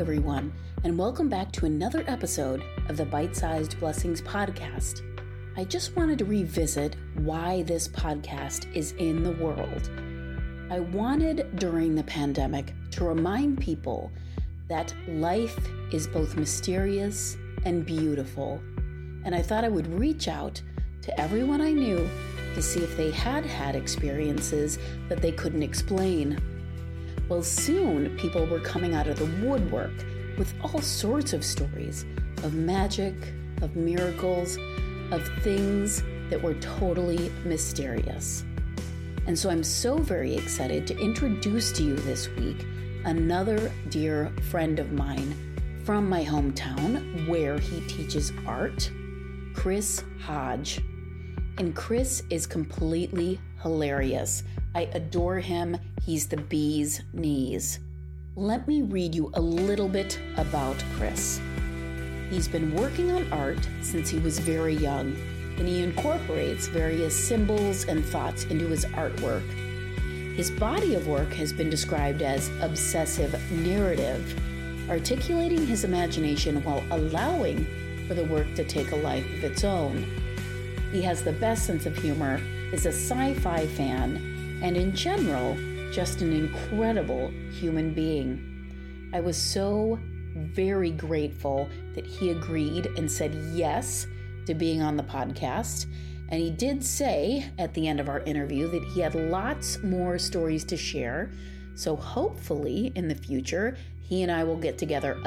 everyone, and welcome back to another episode of the Bite-Sized Blessings podcast. I just wanted to revisit why this podcast is in the world. I wanted, during the pandemic, to remind people that life is both mysterious and beautiful, and I thought I would reach out to everyone I knew to see if they had had experiences that they couldn't explain. Well, soon people were coming out of the woodwork with all sorts of stories of magic, of miracles, of things that were totally mysterious. And so I'm so very excited to introduce to you this week another dear friend of mine from my hometown where he teaches art, Chris Hodge. And Chris is completely hilarious. I adore him. He's the bee's knees. Let me read you a little bit about Chris. He's been working on art since he was very young, and he incorporates various symbols and thoughts into his artwork. His body of work has been described as obsessive narrative, articulating his imagination while allowing for the work to take a life of its own. He has the best sense of humor, is a sci-fi fan, and in general, just an incredible human being. I was so very grateful that he agreed and said yes to being on the podcast. And he did say at the end of our interview that he had lots more stories to share. So hopefully in the future, he and I will get together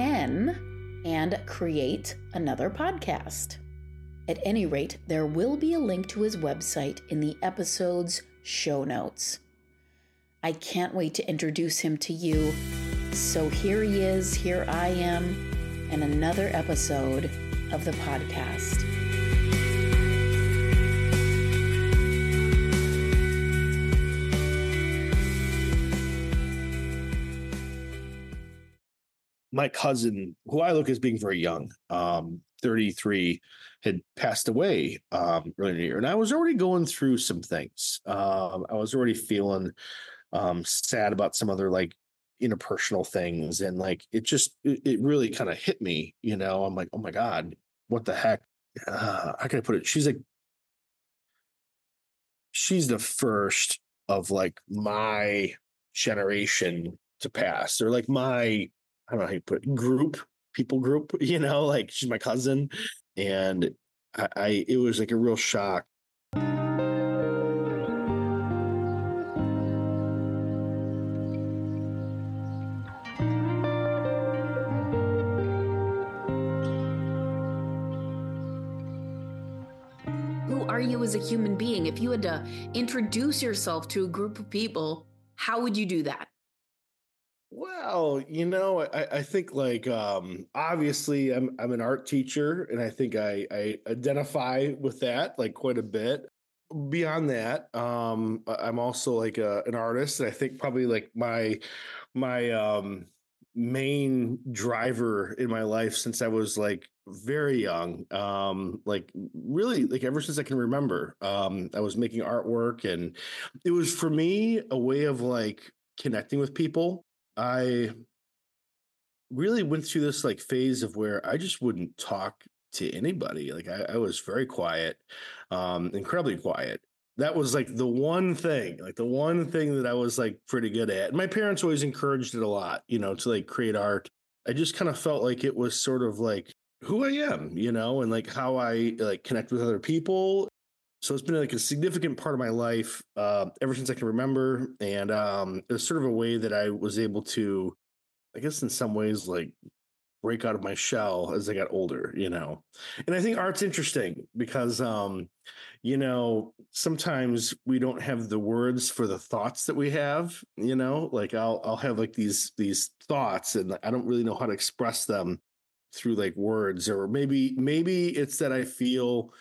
again and create another podcast. At any rate, there will be a link to his website in the episode's show notes. I can't wait to introduce him to you. So here he is, here I am, and another episode of the podcast. My cousin, who I look as being very young, 33, had passed away earlier in the year. And I was already going through some things. I was already feeling sad about some other like interpersonal things. And like, it really kind of hit me, you know. I'm like, oh my God, what the heck? How can I put it? She's the first of like my generation to pass, or like my, I don't know how you put it, people group, you know, like she's my cousin. And it was like a real shock. Who are you as a human being? If you had to introduce yourself to a group of people, how would you do that? Well, you know, I think like obviously I'm an art teacher, and I think I identify with that like quite a bit. Beyond that, I'm also like an artist, and I think probably like my main driver in my life since I was like very young, like really like ever since I can remember, I was making artwork, and it was for me a way of like connecting with people. I really went through this like phase of where I just wouldn't talk to anybody. Like I was very quiet, incredibly quiet. That was like the one thing that I was like pretty good at. And my parents always encouraged it a lot, you know, to like create art. I just kind of felt like it was sort of like who I am, you know, and like how I like connect with other people. So it's been like a significant part of my life ever since I can remember. And it was sort of a way that I was able to, I guess in some ways, like break out of my shell as I got older, you know. And I think art's interesting because, you know, sometimes we don't have the words for the thoughts that we have, you know, like I'll have like these thoughts, and I don't really know how to express them through like words, or maybe it's that I feel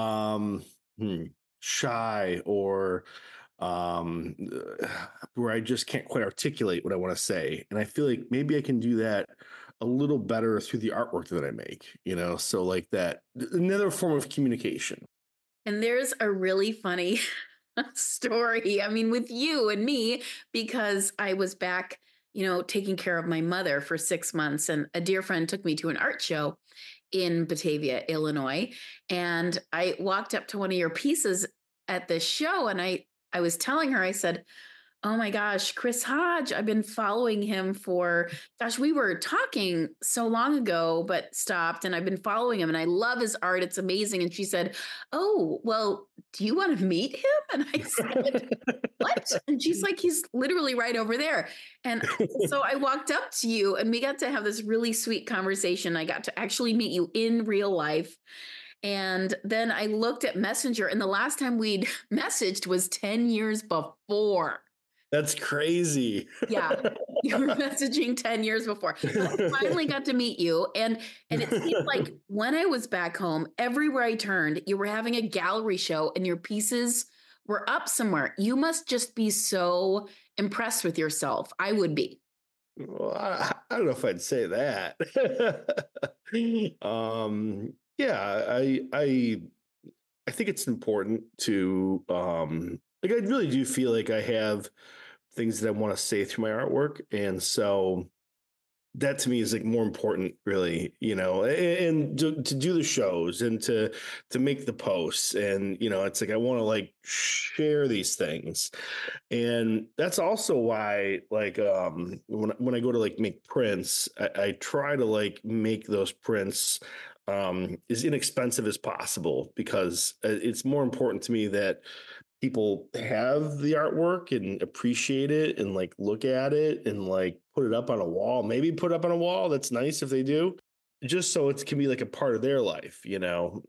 shy, or um where I just can't quite articulate what I want to say. And I feel like maybe I can do that a little better through the artwork that I make, you know, so like that, another form of communication. And there's a really funny story, I mean, with you and me, because I was back taking care of my mother for 6 months. And a dear friend took me to an art show in Batavia, Illinois. And I walked up to one of your pieces at the show, and I was telling her, I said, oh my gosh, Chris Hodge, I've been following him we were talking so long ago, but stopped, and I've been following him and I love his art. It's amazing. And she said, oh, well, do you want to meet him? And I said, what? And she's like, he's literally right over there. And so I walked up to you and we got to have this really sweet conversation. I got to actually meet you in real life. And then I looked at Messenger, and the last time we'd messaged was 10 years before. That's crazy. Yeah. You were messaging 10 years before. I finally got to meet you. And it seemed like when I was back home, everywhere I turned, you were having a gallery show and your pieces were up somewhere. You must just be so impressed with yourself. I would be. Well, I don't know if I'd say that. I think it's important to I really do feel like I have things that I want to say through my artwork. And so that to me is like more important, really, and to do the shows and to make the posts. And, it's like, I want to like share these things. And that's also why, like, when I go to like make prints, I try to like make those prints as inexpensive as possible, because it's more important to me that people have the artwork and appreciate it and like look at it and like put it up on a wall, maybe put up on a wall. That's nice if they do, just so it can be like a part of their life, and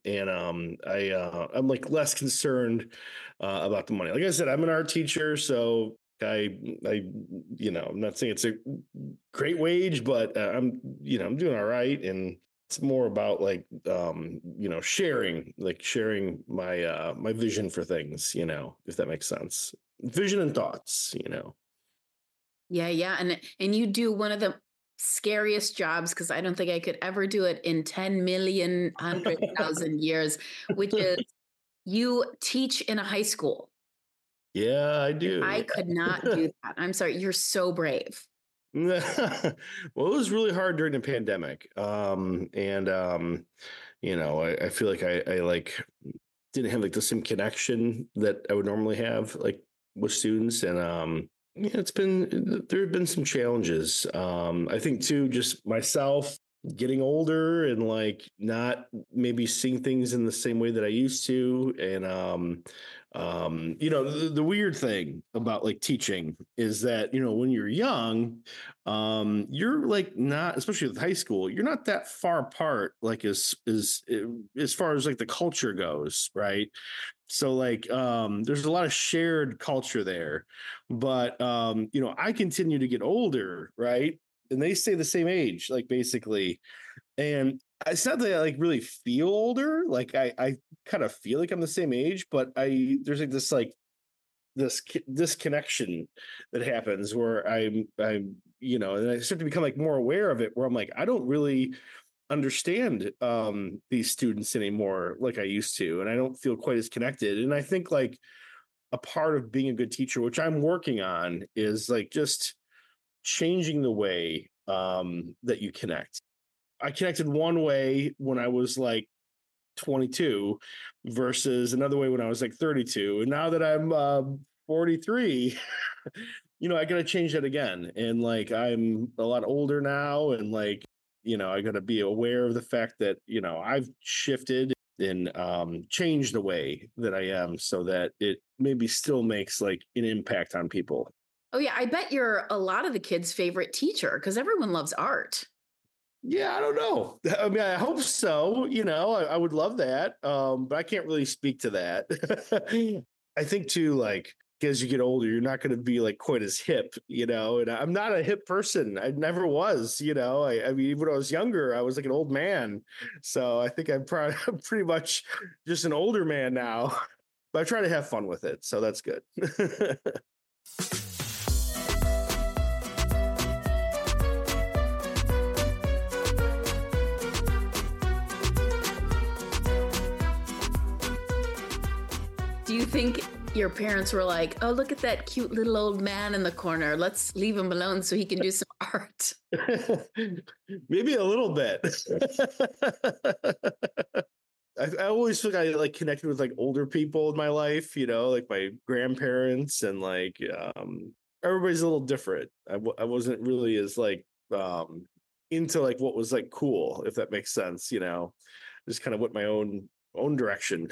I'm like less concerned about the money. Like I said, I'm an art teacher, so I'm not saying it's a great wage, but I'm doing all right. And it's more about like, sharing my, my vision for things, if that makes sense. Vision and thoughts, Yeah. Yeah. And you do one of the scariest jobs, because I don't think I could ever do it in 10,100,000 years, which is you teach in a high school. Yeah, I do. I could not do that. I'm sorry. You're so brave. Well, it was really hard during the pandemic. I feel like I like didn't have like the same connection that I would normally have like with students. And there have been some challenges. I think too, just myself getting older and like not maybe seeing things in the same way that I used to. And the weird thing about like teaching is that, when you're young, you're like not, especially with high school, you're not that far apart, like as far as like the culture goes. Right. So like, there's a lot of shared culture there, but, I continue to get older. Right. And they stay the same age, like basically. And it's not that I like really feel older. Like I kind of feel like I'm the same age, but there's like this disconnection that happens where I'm, and I start to become like more aware of it, where I'm like, I don't really understand these students anymore like I used to, and I don't feel quite as connected. And I think like a part of being a good teacher, which I'm working on, is like just changing the way that you connect. I connected one way when I was like 22 versus another way when I was like 32. And now that I'm 43, I got to change that again. And like, I'm a lot older now. And like, I got to be aware of the fact that, I've shifted and changed the way that I am, so that it maybe still makes like an impact on people. Oh yeah. I bet you're a lot of the kids' favorite teacher, because everyone loves art. Yeah, I don't know. I mean, I hope so. I would love that. But I can't really speak to that. I think too, like, as you get older, you're not going to be like quite as hip, and I'm not a hip person. I never was, I mean, when I was younger, I was like an old man. So I think I'm pretty much just an older man now, but I try to have fun with it. So that's good. Do you think your parents were like, oh, look at that cute little old man in the corner. Let's leave him alone so he can do some art. Maybe a little bit. I always feel like I like connected with like older people in my life, like my grandparents and like everybody's a little different. I wasn't really as like into like what was like cool, if that makes sense, just kind of went my own direction.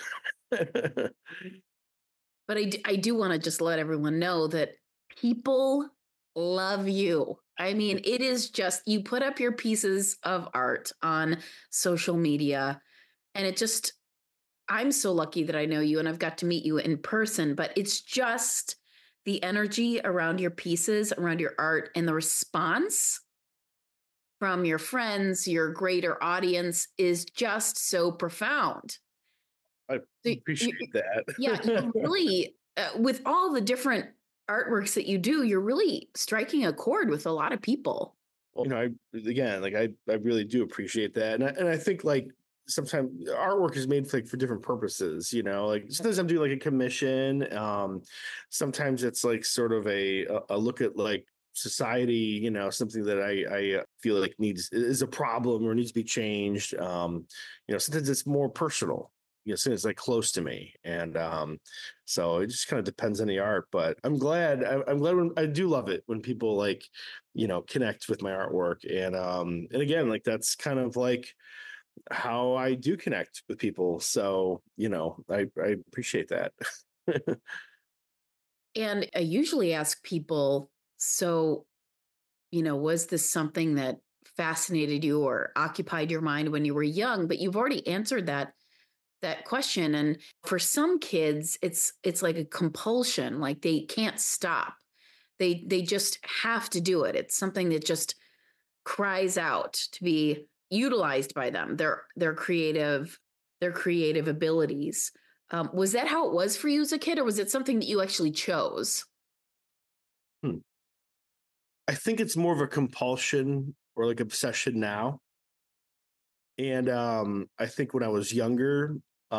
But I do want to just let everyone know that people love you. I mean, it is just, you put up your pieces of art on social media, and I'm so lucky that I know you and I've got to meet you in person, but it's just the energy around your pieces, around your art, and the response from your friends, your greater audience is just so profound. I appreciate that. Yeah, you really, with all the different artworks that you do, you're really striking a chord with a lot of people. Well, I really do appreciate that, and I think like sometimes artwork is made for for different purposes. Like sometimes I'm doing like a commission. Sometimes it's like sort of a look at like society. Something that I feel like is a problem or needs to be changed. Sometimes it's more personal. Something it's like close to me, and so it just kind of depends on the art. But I'm glad. I'm glad when I do love it when people like connect with my artwork, and again, like that's kind of like how I do connect with people. So, I appreciate that. And I usually ask people, so, was this something that fascinated you or occupied your mind when you were young? But you've already answered that question. And for some kids, it's like a compulsion, like they can't stop. They just have to do it. It's something that just cries out to be utilized by them, their creative abilities. Was that how it was for you as a kid, or was it something that you actually chose? Hmm. I think it's more of a compulsion or like obsession now. And I think when I was younger,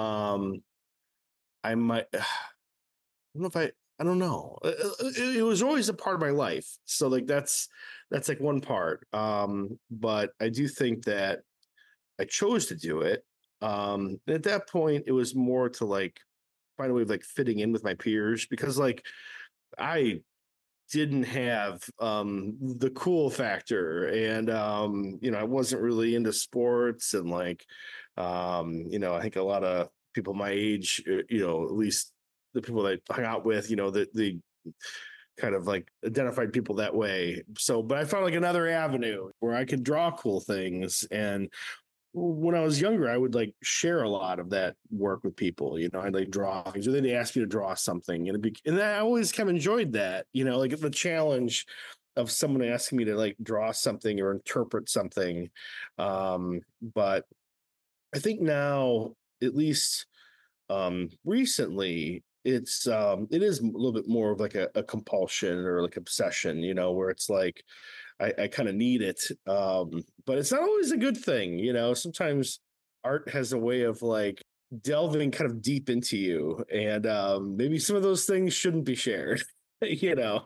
I might, I don't know if I don't know. It was always a part of my life. So like that's like one part. But I do think that I chose to do it. And at that point, it was more to like find a way of like fitting in with my peers because like I didn't have the cool factor, and I wasn't really into sports, and like I think a lot of people my age, at least the people that I hung out with, the kind of like identified people that way. So, but I found like another avenue where I could draw cool things. And when I was younger, I would like share a lot of that work with people. I'd like draw things, or then they ask you to draw something, and I always kind of enjoyed that. Like the challenge of someone asking me to like draw something or interpret something. But I think now, at least recently, it is a little bit more of like a compulsion or like obsession. Where it's like I kind of need it. But it's not always a good thing. Sometimes art has a way of like delving kind of deep into you, and maybe some of those things shouldn't be shared. you know.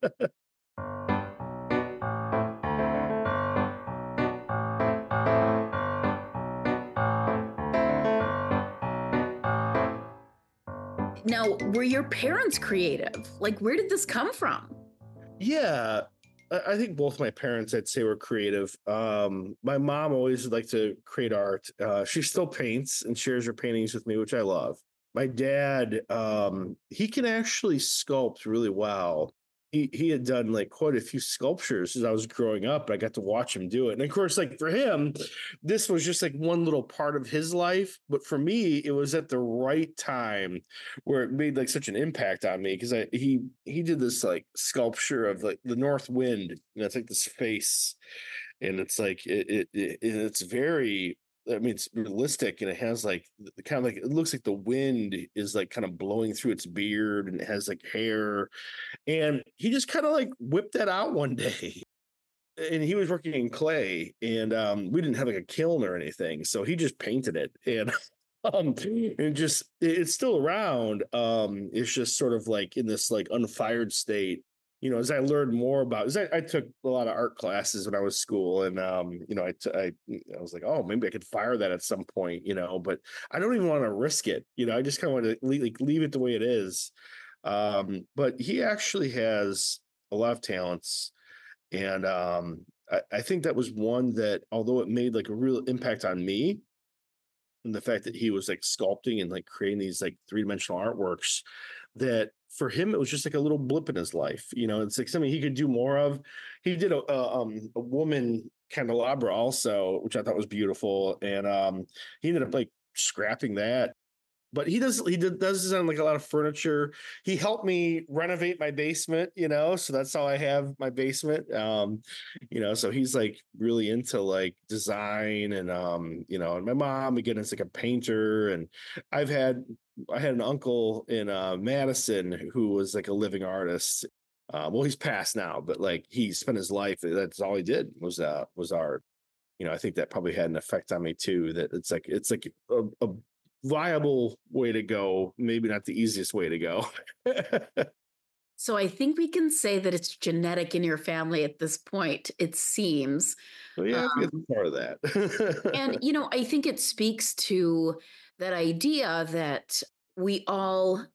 Now, were your parents creative? Like, where did this come from? Yeah, I think both my parents, I'd say, were creative. My mom always liked to create art. She still paints and shares her paintings with me, which I love. My dad, he can actually sculpt really well. He had done like quite a few sculptures as I was growing up. I got to watch him do it. And of course, like for him, this was just like one little part of his life. But for me, it was at the right time where it made like such an impact on me because he did this like sculpture of like the North Wind. It's like this face, and it's like it's very, I mean, it's realistic, and it has like kind of like it looks like the wind is like kind of blowing through its beard, and it has like hair. And he just kind of like whipped that out one day. And he was working in clay, and we didn't have like a kiln or anything, so he just painted it. And And just it's still around. It's just sort of like in this like unfired state. As I learned more about, as I took a lot of art classes when I was school, and I was like, oh, maybe I could fire that at some point, but I don't even want to risk it. I just kind of want to leave it the way it is. But he actually has a lot of talents, and I think that was one that, although it made like a real impact on me, and the fact that he was like sculpting and like creating these like three-dimensional artworks, that for him it was just like a little blip in his life. It's like something he could do more of. He did a woman candelabra also, which I thought was beautiful, and he ended up like scrapping that. But does design like a lot of furniture. He helped me renovate my basement, so that's how I have my basement. So he's like really into like design, and and my mom again is like a painter. And I had an uncle in Madison who was like a living artist. Well, he's passed now, but like he spent his life, that's all he did was art. I think that probably had an effect on me too, that it's like a viable way to go, maybe not the easiest way to go. So I think we can say that it's genetic in your family at this point, it seems. Well, yeah, I think it's part of that. And, I think it speaks to that idea that we all,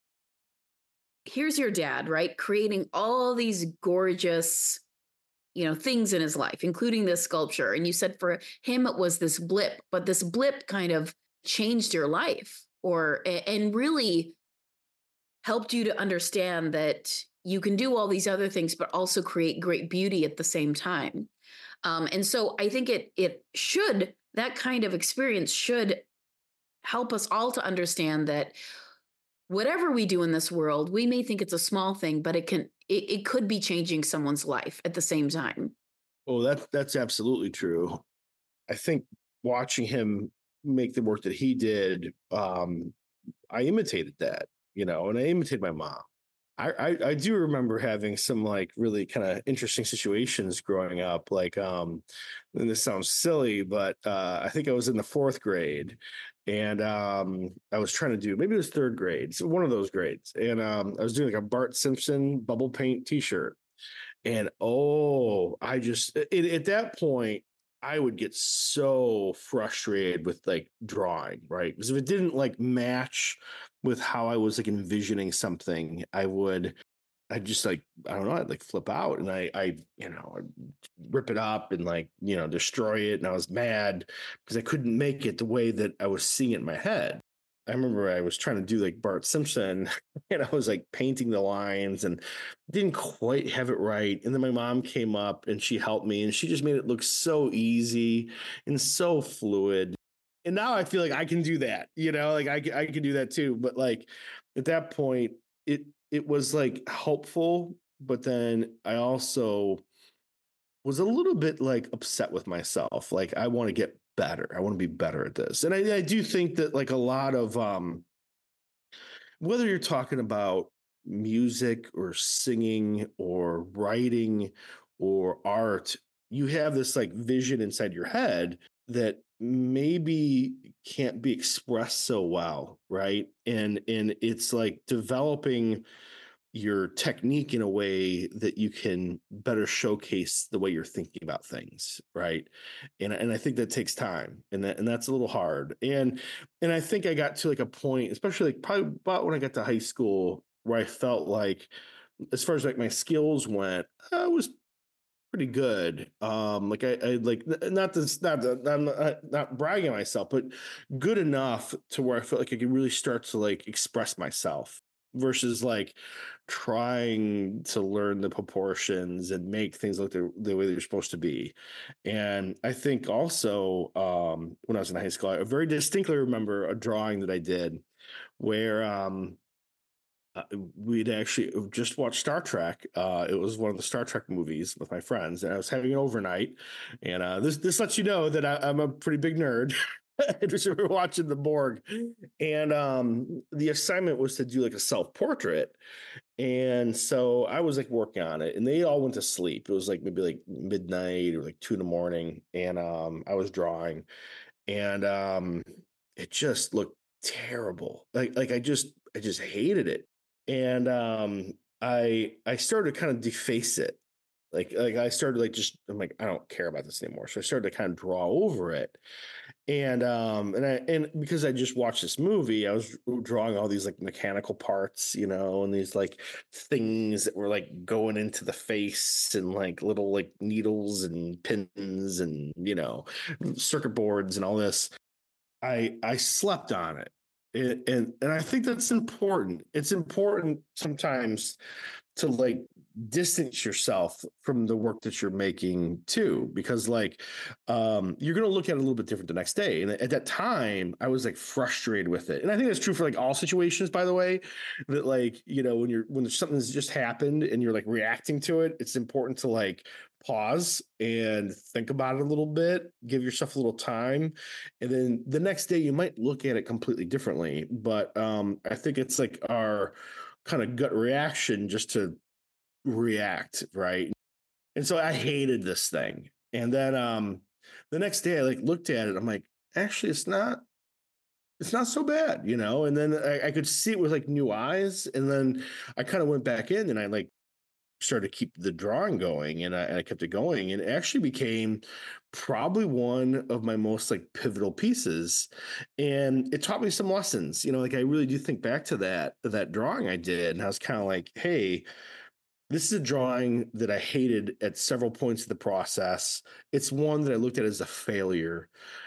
here's your dad, right? Creating all these gorgeous, things in his life, including this sculpture. And you said for him, it was this blip, but this blip kind of changed your life and really helped you to understand that you can do all these other things, but also create great beauty at the same time. And so I think that kind of experience should help us all to understand that whatever we do in this world, we may think it's a small thing, but it could be changing someone's life at the same time. Oh, that's absolutely true. I think watching him make the work that he did, I imitated that, and I imitated my mom. I do remember having some like really kind of interesting situations growing up. Like, and this sounds silly, but I think I was in the fourth grade, and I was trying to do, maybe it was third grade, so one of those grades, and I was doing like a Bart Simpson bubble paint T-shirt, and at that point I would get so frustrated with like drawing, right? Because if it didn't like match with how I was like envisioning something, I'd just like, I don't know, I'd like flip out, and I'd rip it up and like, destroy it. And I was mad because I couldn't make it the way that I was seeing it in my head. I remember I was trying to do like Bart Simpson and I was like painting the lines and didn't quite have it right. And then my mom came up and she helped me and she just made it look so easy and so fluid. And now I feel like I can do that, like I can do that too. But like at that point, it was like helpful, but then I also was a little bit like upset with myself. Like I want to get better. I want to be better at this. And I do think that like a lot of whether you're talking about music or singing or writing or art, you have this like vision inside your head that maybe can't be expressed so well, right? And it's like developing your technique in a way that you can better showcase the way you're thinking about things, right? And I think that takes time, and that's a little hard. And I think I got to like a point, especially like probably about when I got to high school, where I felt like, as far as like my skills went, I was pretty good. Like I like, I'm not bragging on myself, but good enough to where I felt like I could really start to like express myself, versus like trying to learn the proportions and make things look the way they're supposed to be. And I think also when I was in high school, I very distinctly remember a drawing that I did where we'd actually just watched Star Trek. It was one of the Star Trek movies with my friends, and I was having an overnight. And this lets you know that I'm a pretty big nerd. We were watching the Borg, and the assignment was to do like a self-portrait. And so I was like working on it, and they all went to sleep. It was like maybe like midnight or like 2 a.m. And I was drawing, and it just looked terrible. I just hated it. And I started to kind of deface it. Like I started like just I'm like, I don't care about this anymore. So I started to kind of draw over it. And because I just watched this movie, I was drawing all these like mechanical parts, and these like things that were like going into the face and like little like needles and pins and circuit boards and all this. I slept on it. And I think that's important. It's important sometimes to like distance yourself from the work that you're making too, because like you're going to look at it a little bit different the next day. And at that time I was like frustrated with it. And I think that's true for like all situations, by the way, that like, when there's something that's just happened and you're like reacting to it, it's important to like pause and think about it a little bit, give yourself a little time. And then the next day you might look at it completely differently. But I think it's like our kind of gut reaction just to react, right? And so I hated this thing. And then the next day I like looked at it, I'm like, actually it's not so bad, and then I could see it with like new eyes. And then I kind of went back in and I like started to keep the drawing going, and I kept it going, and it actually became probably one of my most like pivotal pieces. And it taught me some lessons, like I really do think back to that drawing I did, and I was kind of like, hey, this is a drawing that I hated at several points of the process. It's one that I looked at as a failure.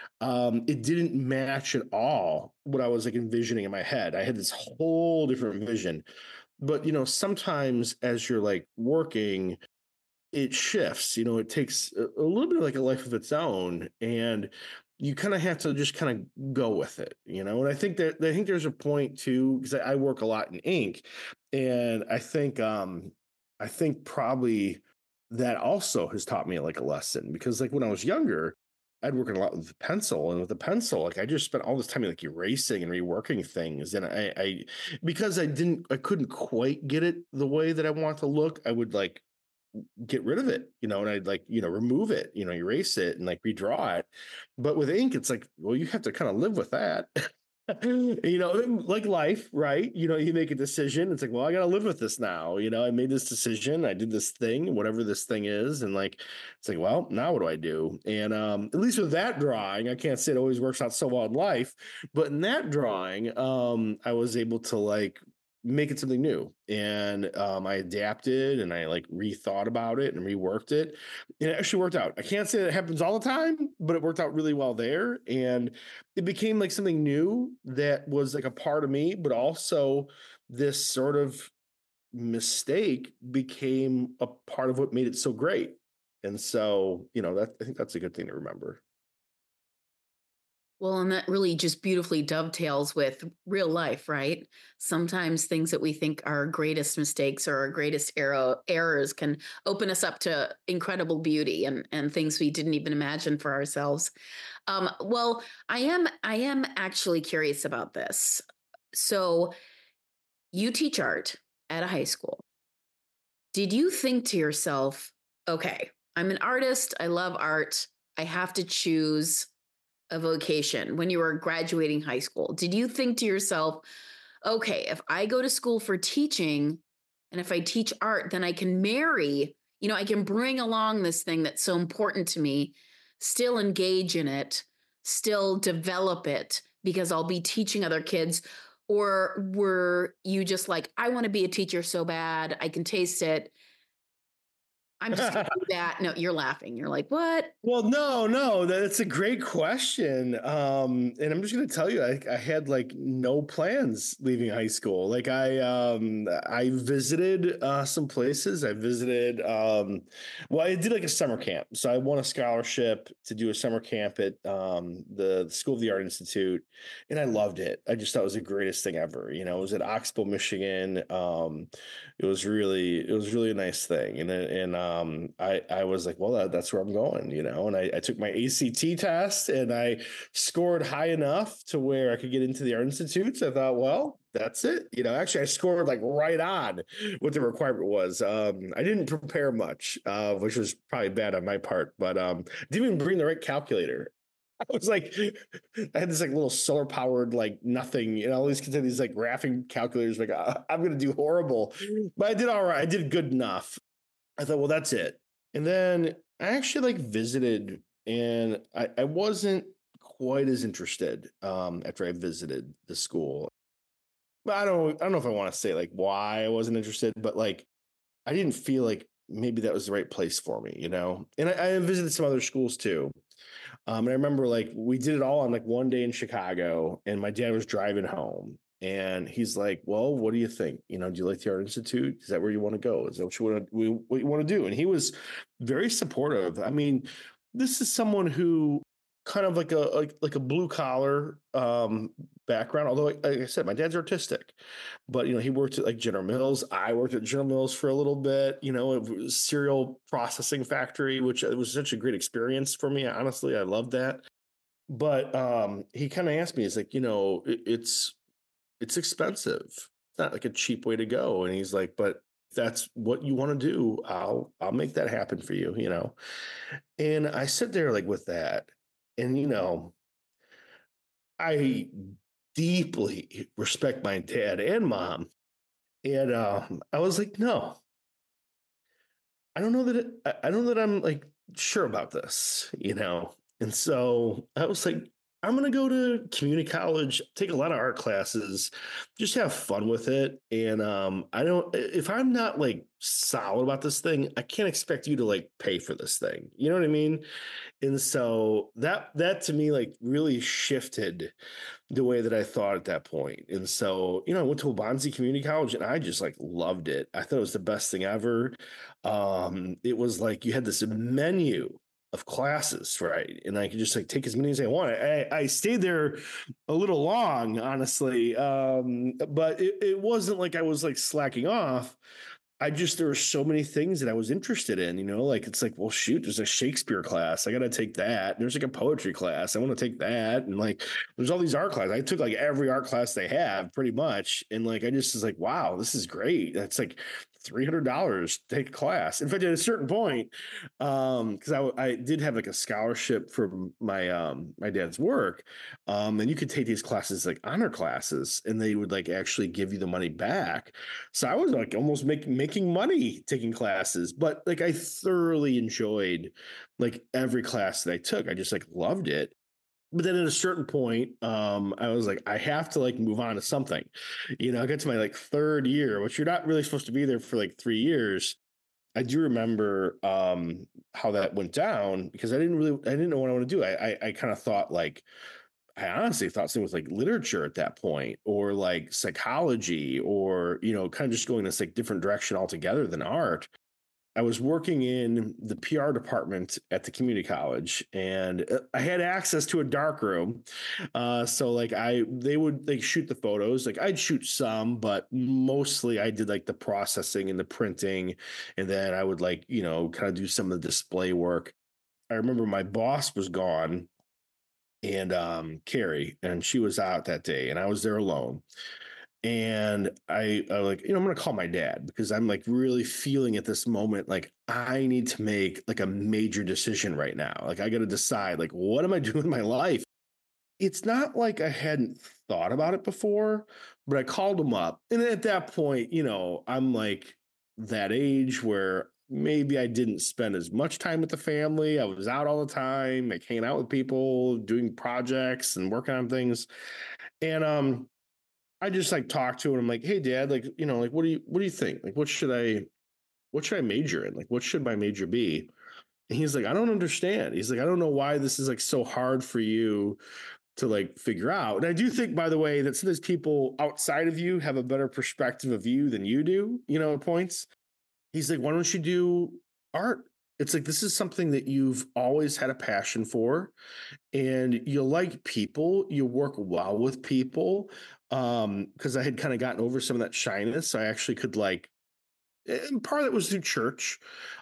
It didn't match at all what I was like envisioning in my head. I had this whole different vision. But sometimes as you're like working, it shifts. It takes a little bit of like a life of its own, and you kind of have to just kind of go with it. And I think there's a point too, because I work a lot in ink, and I think probably that also has taught me like a lesson, because like when I was younger, I'd working a lot with the pencil, and with the pencil, like I just spent all this time like erasing and reworking things. And I because I couldn't quite get it the way that I want to look, I would like get rid of it, and I'd like, remove it, erase it and like redraw it. But with ink, it's like, well, you have to kind of live with that. Like life, right? You make a decision. It's like, well, I got to live with this now. I made this decision. I did this thing, whatever this thing is. And like, it's like, well, now what do I do? And at least with that drawing, I can't say it always works out so well in life, but in that drawing, I was able to like make it something new. And I adapted and I like rethought about it and reworked it. And it actually worked out. I can't say that it happens all the time, but it worked out really well there. And it became like something new that was like a part of me, but also this sort of mistake became a part of what made it so great. And so, I think that's a good thing to remember. Well, and that really just beautifully dovetails with real life, right? Sometimes things that we think are our greatest mistakes or our greatest errors can open us up to incredible beauty and things we didn't even imagine for ourselves. Well, I am actually curious about this. So you teach art at a high school. Did you think to yourself, okay, I'm an artist, I love art, I have to choose a vocation when you were graduating high school? Did you think to yourself, okay, if I go to school for teaching and if I teach art, then I can marry, I can bring along this thing that's so important to me, still engage in it, still develop it because I'll be teaching other kids? Or were you just like, I want to be a teacher so bad, I can taste it, I'm just going to do that? No, you're laughing. You're like, what? Well, no, that's a great question. And I'm just going to tell you, I had like no plans leaving high school. Like I visited some places. I visited, well, I did like a summer camp. So I won a scholarship to do a summer camp at the School of the Art Institute, and I loved it. I just thought it was the greatest thing ever. It was at Oxbow, Michigan. It was really a nice thing, and I was like, well, that's where I'm going, and I took my ACT test and I scored high enough to where I could get into the Art Institute. So I thought, well, that's it. Actually, I scored like right on what the requirement was. I didn't prepare much, which was probably bad on my part, but didn't even bring the right calculator. I was like, I had this like little solar powered like nothing, all these kids had these like graphing calculators. Like, I'm gonna do horrible, but I did all right. I did good enough. I thought, well, that's it. And then I actually like visited, and I wasn't quite as interested after I visited the school. But I don't know if I want to say like why I wasn't interested, but like I didn't feel like maybe that was the right place for me, And I visited some other schools too. And I remember like we did it all on like one day in Chicago, and my dad was driving home, and he's like, "Well, what do you think? Do you like the Art Institute? Is that where you want to go? Is that what you want to do?" And he was very supportive. I mean, this is someone who kind of like a blue collar background. Although, like I said, my dad's artistic, but he worked at like General Mills. I worked at General Mills for a little bit. It was cereal processing factory, which was such a great experience for me. Honestly, I loved that. But he kind of asked me, he's like, it's expensive. It's not like a cheap way to go. And he's like, but if that's what you want to do, I'll make that happen for you. And I sit there like with that, and I deeply respect my dad and mom. And I was like, no, I don't know that I don't know that I'm like sure about this. And so I was like, I'm gonna go to community college, take a lot of art classes, just have fun with it. And I don't if I'm not like solid about this thing, I can't expect you to like pay for this thing. You know what I mean? And so that to me like really shifted the way that I thought at that point. And so, I went to Waubonsie Community College, and I just like loved it. I thought it was the best thing ever. It was like you had this menu of classes, right? And I could just like take as many as I wanted. I stayed there a little long, honestly. But it wasn't like I was like slacking off. There were so many things that I was interested in, like it's like, well, shoot, there's a Shakespeare class. I got to take that. There's like a poetry class. I want to take that. And like, there's all these art classes. I took like every art class they have pretty much. And like, I just was like, wow, this is great. That's like $300 to take a class. In fact, at a certain point, because I did have like a scholarship for my dad's work, and you could take these classes like honor classes, and they would like actually give you the money back. So I was like almost making money taking classes, but like I thoroughly enjoyed like every class that I took. I just like loved it. But then at a certain point, I was like, I have to like move on to something. I got to my like third year, which you're not really supposed to be there for like 3 years. I do remember how that went down because I didn't know what I want to do. I kind of thought like I honestly thought something was like literature at that point, or like psychology, or kind of just going this like different direction altogether than art. I was working in the PR department at the community college, and I had access to a dark room. So like they would like shoot the photos. Like I'd shoot some, but mostly I did like the processing and the printing, and then I would like kind of do some of the display work. I remember my boss was gone, and Carrie, and she was out that day, and I was there alone. And I like, I'm gonna call my dad because I'm like really feeling at this moment like I need to make like a major decision right now. Like I got to decide like what am I doing in my life? It's not like I hadn't thought about it before, but I called him up, and at that point, I'm like that age where maybe I didn't spend as much time with the family. I was out all the time, like hanging out with people, doing projects and working on things. And I just like talked to him. I'm like, hey dad, like, like what do you think? Like what should I major in? Like what should my major be? And he's like, I don't understand. He's like, I don't know why this is like so hard for you to like figure out. And I do think, by the way, that sometimes people outside of you have a better perspective of you than you do, at points. He's like, why don't you do art? It's like, this is something that you've always had a passion for, and you like people, you work well with people. Because I had kind of gotten over some of that shyness. I actually could like, and part of it was through church.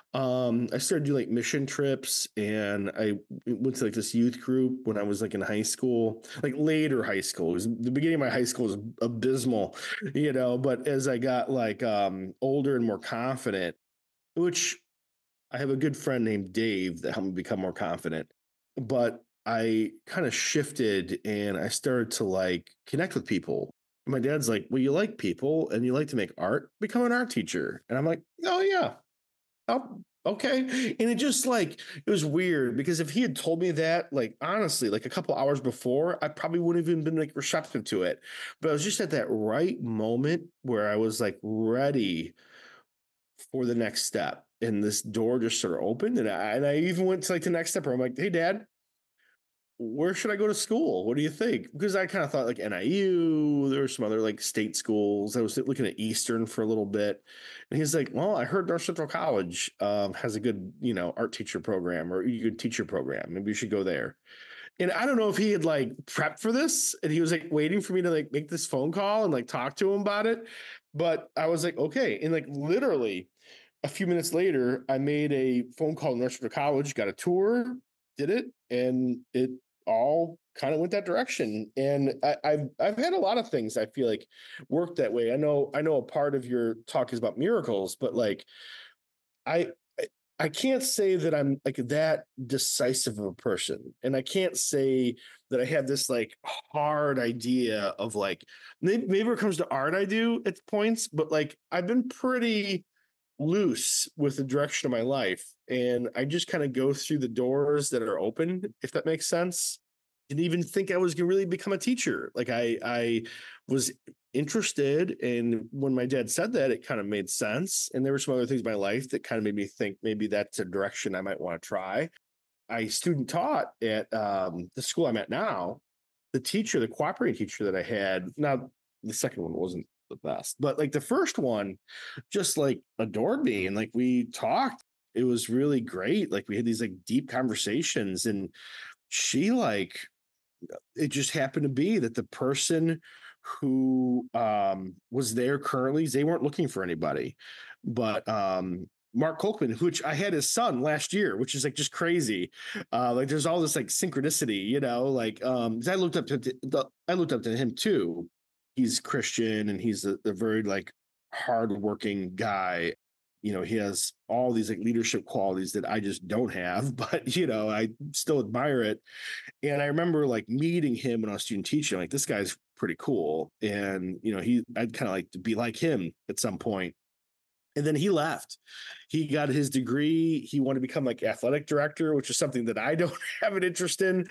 I started doing like mission trips, and I went to like this youth group when I was like in high school, like later high school. It was the beginning of my high school was abysmal, but as I got like older and more confident, which I have a good friend named Dave that helped me become more confident. But I kind of shifted and I started to like connect with people. And my dad's like, well, you like people and you like to make art, become an art teacher. And I'm like, oh, yeah. Oh, okay. And it just like, it was weird because if he had told me that, like, honestly, like a couple hours before, I probably wouldn't have even been like receptive to it. But I was just at that right moment where I was like ready for the next step. And this door just sort of opened. And I even went to like the next step where I'm like, hey, dad, where should I go to school? What do you think? Because I kind of thought like NIU, there were some other like state schools. I was looking at Eastern for a little bit. And he's like, well, I heard North Central College has a good, art teacher program or a good teacher program. Maybe you should go there. And I don't know if he had like prepped for this and he was like waiting for me to like make this phone call and like talk to him about it. But I was like, okay. And like literally a few minutes later, I made a phone call to North Central College, got a tour, did it, and it all kind of went that direction. And I've had a lot of things I feel like work that way. I know a part of your talk is about miracles, but like I I can't say that I'm like that decisive of a person. And I can't say that I have this like hard idea of like maybe when it comes to art, I do at points, but like I've been pretty loose with the direction of my life. And I just kind of go through the doors that are open, if that makes sense. Didn't even think I was gonna really become a teacher. Like I was interested, and when my dad said that, it kind of made sense. And there were some other things in my life that kind of made me think maybe that's a direction I might want to try. I student taught at the school I'm at now. The teacher, the cooperating teacher that I had, now the second one wasn't the best, but like the first one just like adored me and like we talked. It was really great. Like we had these like deep conversations and she like it just happened to be that the person who was there currently, they weren't looking for anybody, but Mark Kolkman, which I had his son last year, which is like just crazy. Like there's all this like synchronicity, like I looked up to him too. He's Christian and he's a very like hardworking guy. He has all these like leadership qualities that I just don't have, but I still admire it. And I remember like meeting him when I was student teaching, like this guy's pretty cool. And, I'd kind of like to be like him at some point. And then he left. He got his degree. He wanted to become like athletic director, which is something that I don't have an interest in.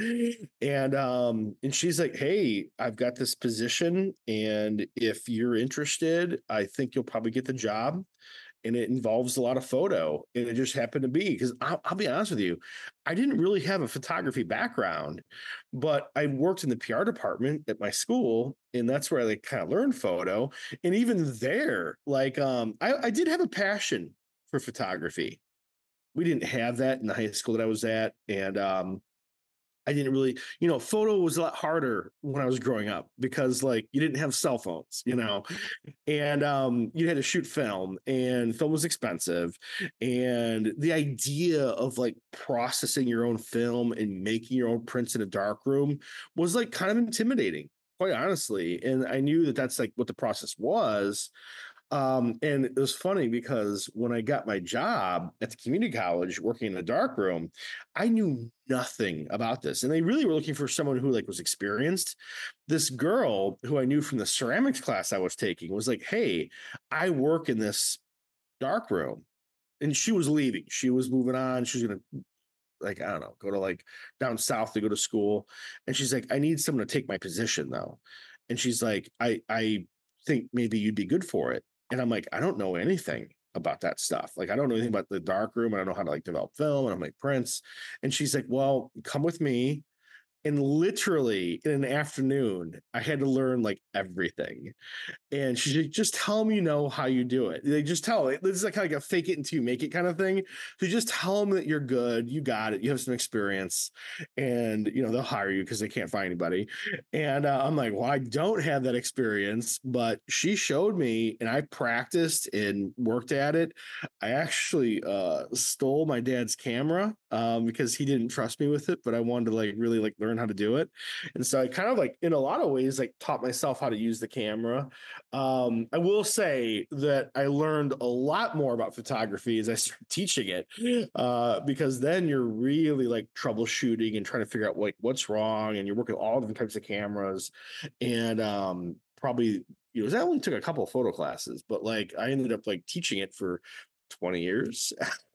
And she's like, hey, I've got this position. And if you're interested, I think you'll probably get the job and it involves a lot of photo. And it just happened to be because I'll be honest with you, I didn't really have a photography background, but I worked in the PR department at my school, and that's where I like kind of learned photo. And even there, like I did have a passion for photography. We didn't have that in the high school that I was at, and I didn't really, photo was a lot harder when I was growing up because like you didn't have cell phones, and you had to shoot film and film was expensive. And the idea of like processing your own film and making your own prints in a dark room was like kind of intimidating, quite honestly. And I knew that that's like what the process was. And it was funny because when I got my job at the community college working in the dark room, I knew nothing about this. And they really were looking for someone who like was experienced. This girl who I knew from the ceramics class I was taking was like, hey, I work in this dark room. And she was leaving. She was moving on. She was gonna like, I don't know, go to like down south to go to school. And she's like, I need someone to take my position though. And she's like, I think maybe you'd be good for it. And I'm like, I don't know anything about that stuff. Like, I don't know anything about the dark room. I don't know how to like develop film and I'm like prints. And she's like, well, come with me. And literally in an afternoon, I had to learn like everything. And she said, just tell them you know how you do it. They just tell it. This is like a fake it until you make it kind of thing. So just tell them that you're good, you got it, you have some experience, and they'll hire you because they can't find anybody. And I'm like, well, I don't have that experience, but she showed me, and I practiced and worked at it. I actually stole my dad's camera because he didn't trust me with it, but I wanted to like really like learn learn how to do it. And so I kind of like, in a lot of ways, like taught myself how to use the camera. I will say that I learned a lot more about photography as I started teaching it, because then you're really like troubleshooting and trying to figure out like what's wrong, and you're working with all different types of cameras. And probably, I only took a couple of photo classes, but like I ended up like teaching it for 20 years.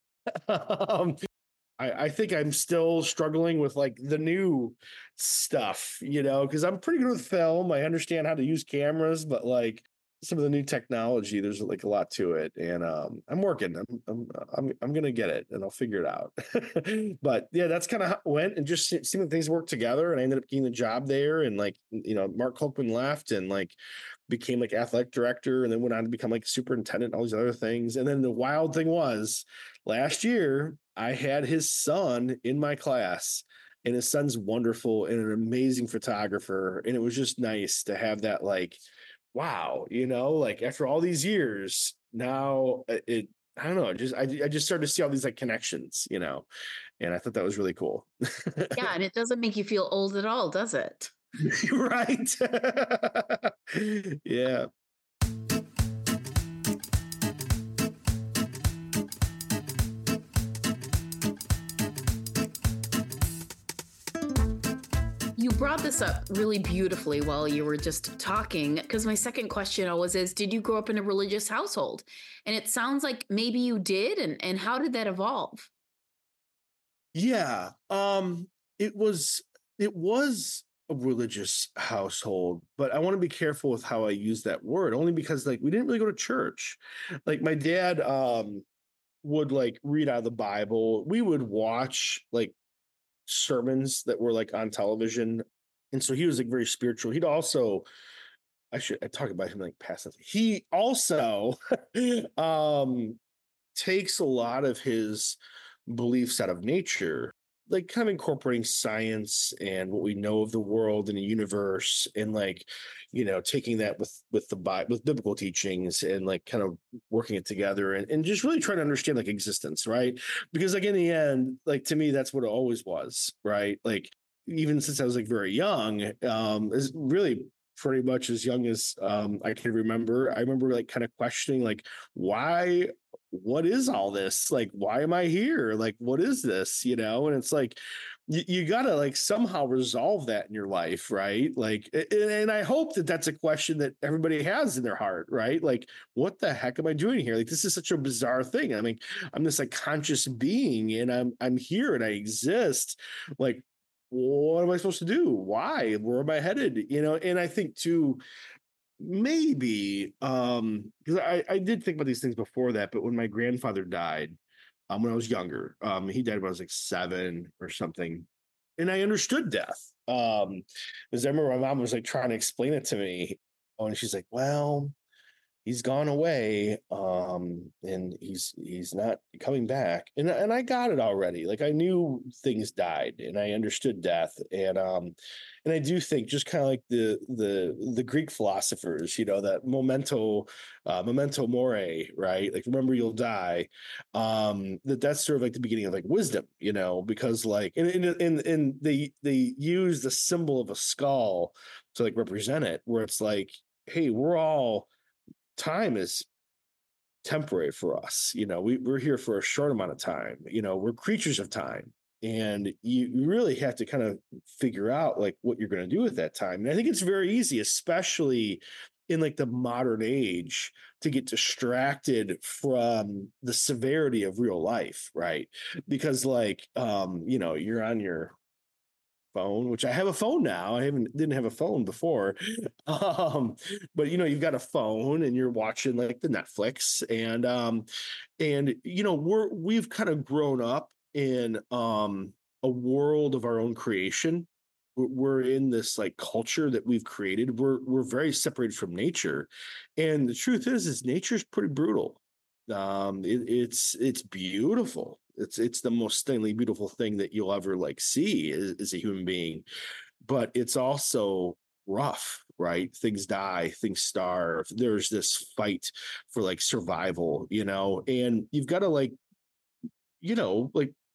I think I'm still struggling with like the new stuff, because I'm pretty good with film. I understand how to use cameras, but like some of the new technology, there's like a lot to it, and I'm working. I'm gonna get it, and I'll figure it out. But yeah, that's kind of how it went, and just seeing things work together, and I ended up getting the job there, and like Mark Kolkman left, and like became like athletic director, and then went on to become like superintendent, and all these other things. And then the wild thing was, last year I had his son in my class, and his son's wonderful and an amazing photographer, and it was just nice to have that like, wow, like after all these years, now I don't know, I just started to see all these like connections, and I thought that was really cool. Yeah, and it doesn't make you feel old at all, does it? Right. Yeah. You brought this up really beautifully while you were just talking, because my second question always is, did you grow up in a religious household? And it sounds like maybe you did. And how did that evolve? Yeah. It was a religious household, but I want to be careful with how I use that word, only because like we didn't really go to church. Like my dad would like read out of the Bible. We would watch like sermons that were like on television. And so he was like very spiritual. He'd also, I talk about him like passively. He also takes a lot of his beliefs out of nature, like kind of incorporating science and what we know of the world and the universe, and like, taking that with the Bible, with biblical teachings, and like kind of working it together, and just really trying to understand like existence, right? Because like in the end, like to me, that's what it always was, right? Like even since I was like very young, is really pretty much as young as I can remember. I remember like kind of questioning like, why, what is all this? Like, why am I here? Like, what is this? And it's like, you got to like somehow resolve that in your life, right? Like, and I hope that that's a question that everybody has in their heart, right? Like, what the heck am I doing here? Like, this is such a bizarre thing. I mean, I'm this like conscious being, and I'm here and I exist. Like, what am I supposed to do? Why? Where am I headed? And I think too, maybe because I did think about these things before that, but when my grandfather died, when I was younger, he died when I was like 7 or something, and I understood death. Because I remember my mom was like trying to explain it to me, and she's like, well, he's gone away, and he's not coming back, and I got it already. Like I knew things died, and I understood death, and I do think just kind of like the Greek philosophers, that memento mori, right? Like remember you'll die. That's sort of like the beginning of like wisdom, because like and they use the symbol of a skull to like represent it, where it's like, hey, time is temporary for us. We're here for a short amount of time. We're creatures of time. And you really have to kind of figure out like what you're going to do with that time. And I think it's very easy, especially in like the modern age, to get distracted from the severity of real life, right? Because like, you're on your phone, which I have a phone now. Didn't have a phone before. But you've got a phone and you're watching like the Netflix, and we've kind of grown up in a world of our own creation. We're in this like culture that we've created. We're very separated from nature. And the truth is nature's pretty brutal. It's beautiful. It's the most stunningly beautiful thing that you'll ever like see as a human being, but it's also rough, right? Things die, things starve. There's this fight for like survival, and you've got to like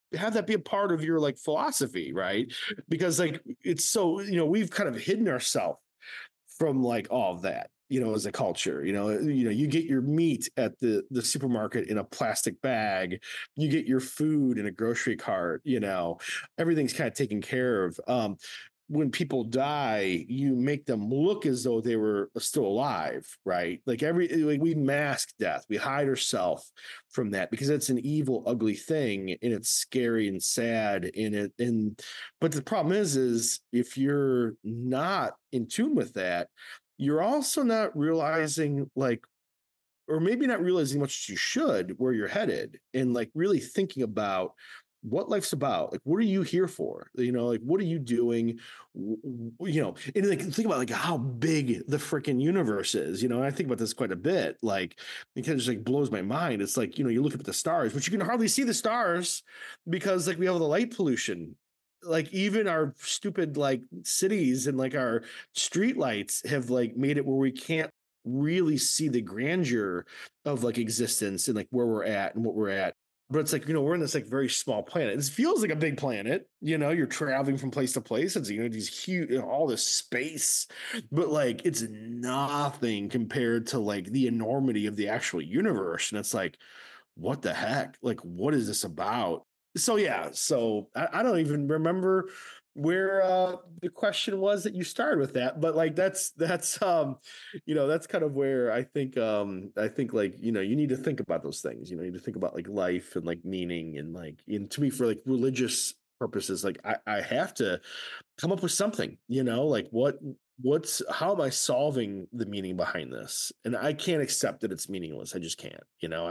have that be a part of your like philosophy, right? Because like it's so, we've kind of hidden ourselves from like all of that, as a culture. You get your meat at the supermarket in a plastic bag, you get your food in a grocery cart, everything's kind of taken care of. When people die, you make them look as though they were still alive, right? Like we mask death, we hide ourselves from that because it's an evil, ugly thing, and it's scary and sad. But the problem is if you're not in tune with that, you're also not realizing like, or maybe not realizing much as you should, where you're headed, and like really thinking about what life's about. Like, what are you here for? Like, what are you doing? And like think about like how big the freaking universe is, and I think about this quite a bit. Like, it kind of just like blows my mind. It's like, you look up at the stars, but you can hardly see the stars because like we have all the light pollution. Like even our stupid like cities and like our street lights have like made it where we can't really see the grandeur of like existence and like where we're at and what we're at. But it's like, we're in this like very small planet. It feels like a big planet. You're traveling from place to place. It's, these huge, all this space, but like it's nothing compared to like the enormity of the actual universe. And it's like, what the heck? Like, what is this about? So yeah, I don't even remember where the question was that you started with that, but like that's that's kind of where I think like you need to think about those things. You need to think about like life and like meaning and like, to me, for like religious purposes, like I have to come up with something, like how am I solving the meaning behind this? And I can't accept that it's meaningless. I just can't.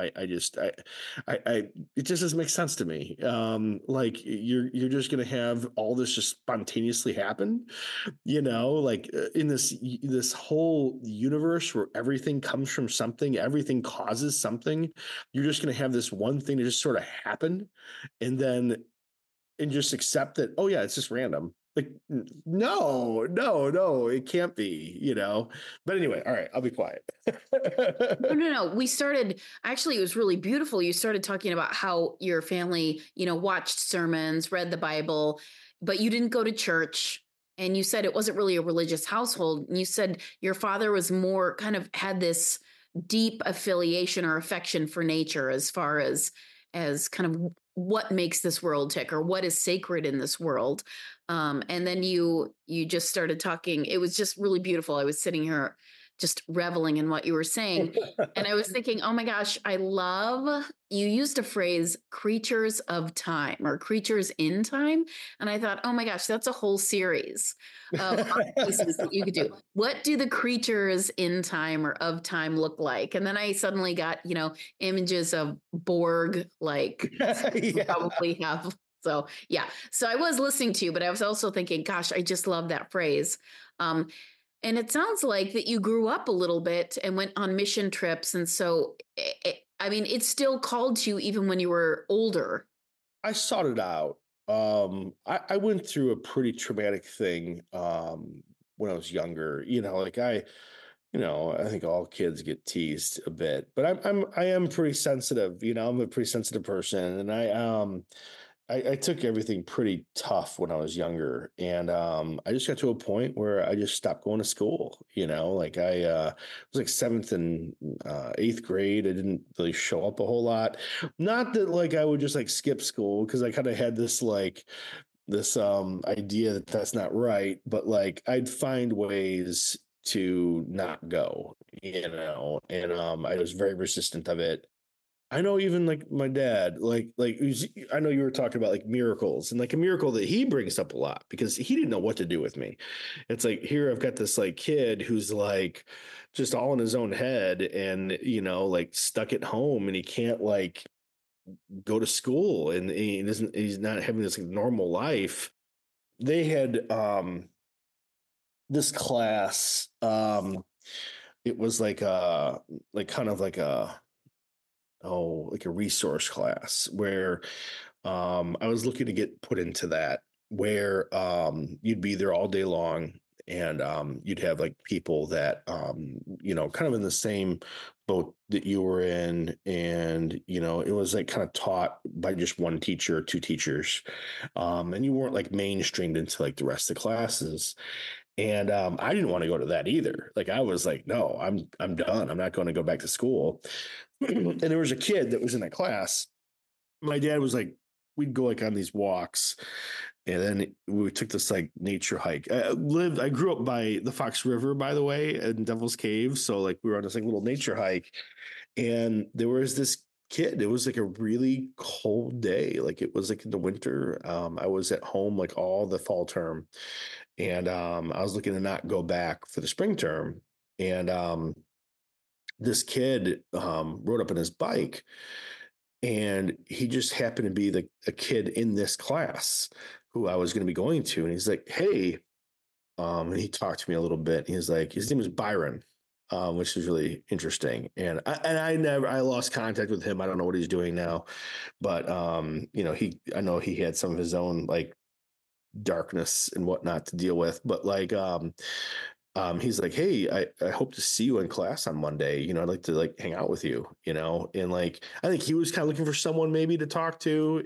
It just doesn't make sense to me. Like you're just gonna have all this just spontaneously happen, like in this whole universe where everything comes from something, everything causes something. You're just gonna have this one thing to just sort of happen, and just accept that, oh yeah, it's just random. Like, no, it can't be, But anyway, all right, I'll be quiet. No. Actually, it was really beautiful. You started talking about how your family, watched sermons, read the Bible, but you didn't go to church. And you said it wasn't really a religious household. And you said your father was more kind of had this deep affiliation or affection for nature as far as kind of what makes this world tick or what is sacred in this world. And then you just started talking. It was just really beautiful. I was sitting here just reveling in what you were saying. And I was thinking, oh my gosh, you used a phrase, creatures of time or creatures in time. And I thought, oh my gosh, that's a whole series of pieces that you could do. What do the creatures in time or of time look like? And then I suddenly got, images of Borg, like Yeah. probably have. So yeah. So I was listening to you, but I was also thinking, gosh, I just love that phrase. And it sounds like that you grew up a little bit and went on mission trips. And so, it still called to you even when you were older. I sought it out. I went through a pretty traumatic thing when I was younger. I think all kids get teased a bit, but I am pretty sensitive. I'm a pretty sensitive person, and I took everything pretty tough when I was younger, and I just got to a point where I just stopped going to school. Like I was like seventh and eighth grade. I didn't really show up a whole lot. Not that like I would just like skip school, because I kind of had this idea that that's not right, but like I'd find ways to not go, and I was very resistant of it. I know even like my dad, I know you were talking about like miracles, and like a miracle that he brings up a lot because he didn't know what to do with me. It's like, here I've got this like kid who's like just all in his own head and, like stuck at home, and he can't like go to school, and he's not having this like, normal life. They had this class, it was like kind of like like a resource class where I was looking to get put into that, where you'd be there all day long, And you'd have like people that kind of in the same boat that you were in, and it was like kind of taught by just one teacher or two teachers, and you weren't like mainstreamed into like the rest of the classes. And I didn't want to go to that either. Like I was like, no, I'm done. I'm not going to go back to school. And there was a kid that was in that class. My dad was like, we'd go like on these walks, and then we took this like nature hike. I grew up by the Fox River, by the way, in Devil's Cave. So like we were on this like little nature hike, and there was this kid. It was like a really cold day. Like it was like in the winter. I was at home like all the fall term, and I was looking to not go back for the spring term. And this kid rode up on his bike, and he just happened to be a kid in this class who I was going to be going to. And he's like, hey, and he talked to me a little bit. He's like, his name is Byron, which is really interesting. And I lost contact with him. I don't know what he's doing now, but I know he had some of his own like darkness and whatnot to deal with, but like, he's like, hey, I hope to see you in class on Monday. I'd like to like hang out with you, and like, I think he was kind of looking for someone maybe to talk to.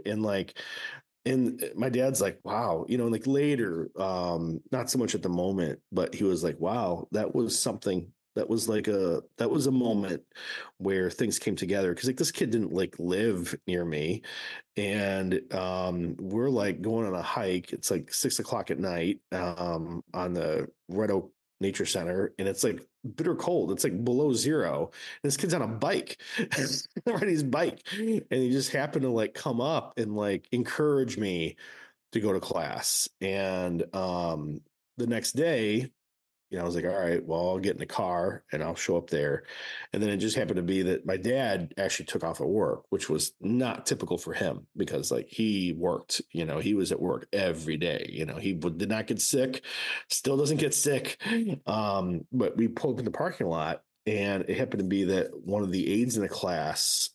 And my dad's like, wow, and like later, not so much at the moment, but he was like, wow, that was something that was a moment where things came together. Cause like this kid didn't like live near me. And we're like going on a hike. It's like 6 o'clock at night on the Red Oak Nature Center, and it's like bitter cold. It's like below zero. And this kid's on a bike, riding his bike, and he just happened to like come up and like encourage me to go to class. And the next day, I was like, all right, well, I'll get in the car and I'll show up there. And then it just happened to be that my dad actually took off at work, which was not typical for him because like he worked, he was at work every day. He did not get sick, still doesn't get sick. But we pulled up in the parking lot, and it happened to be that one of the aides in the class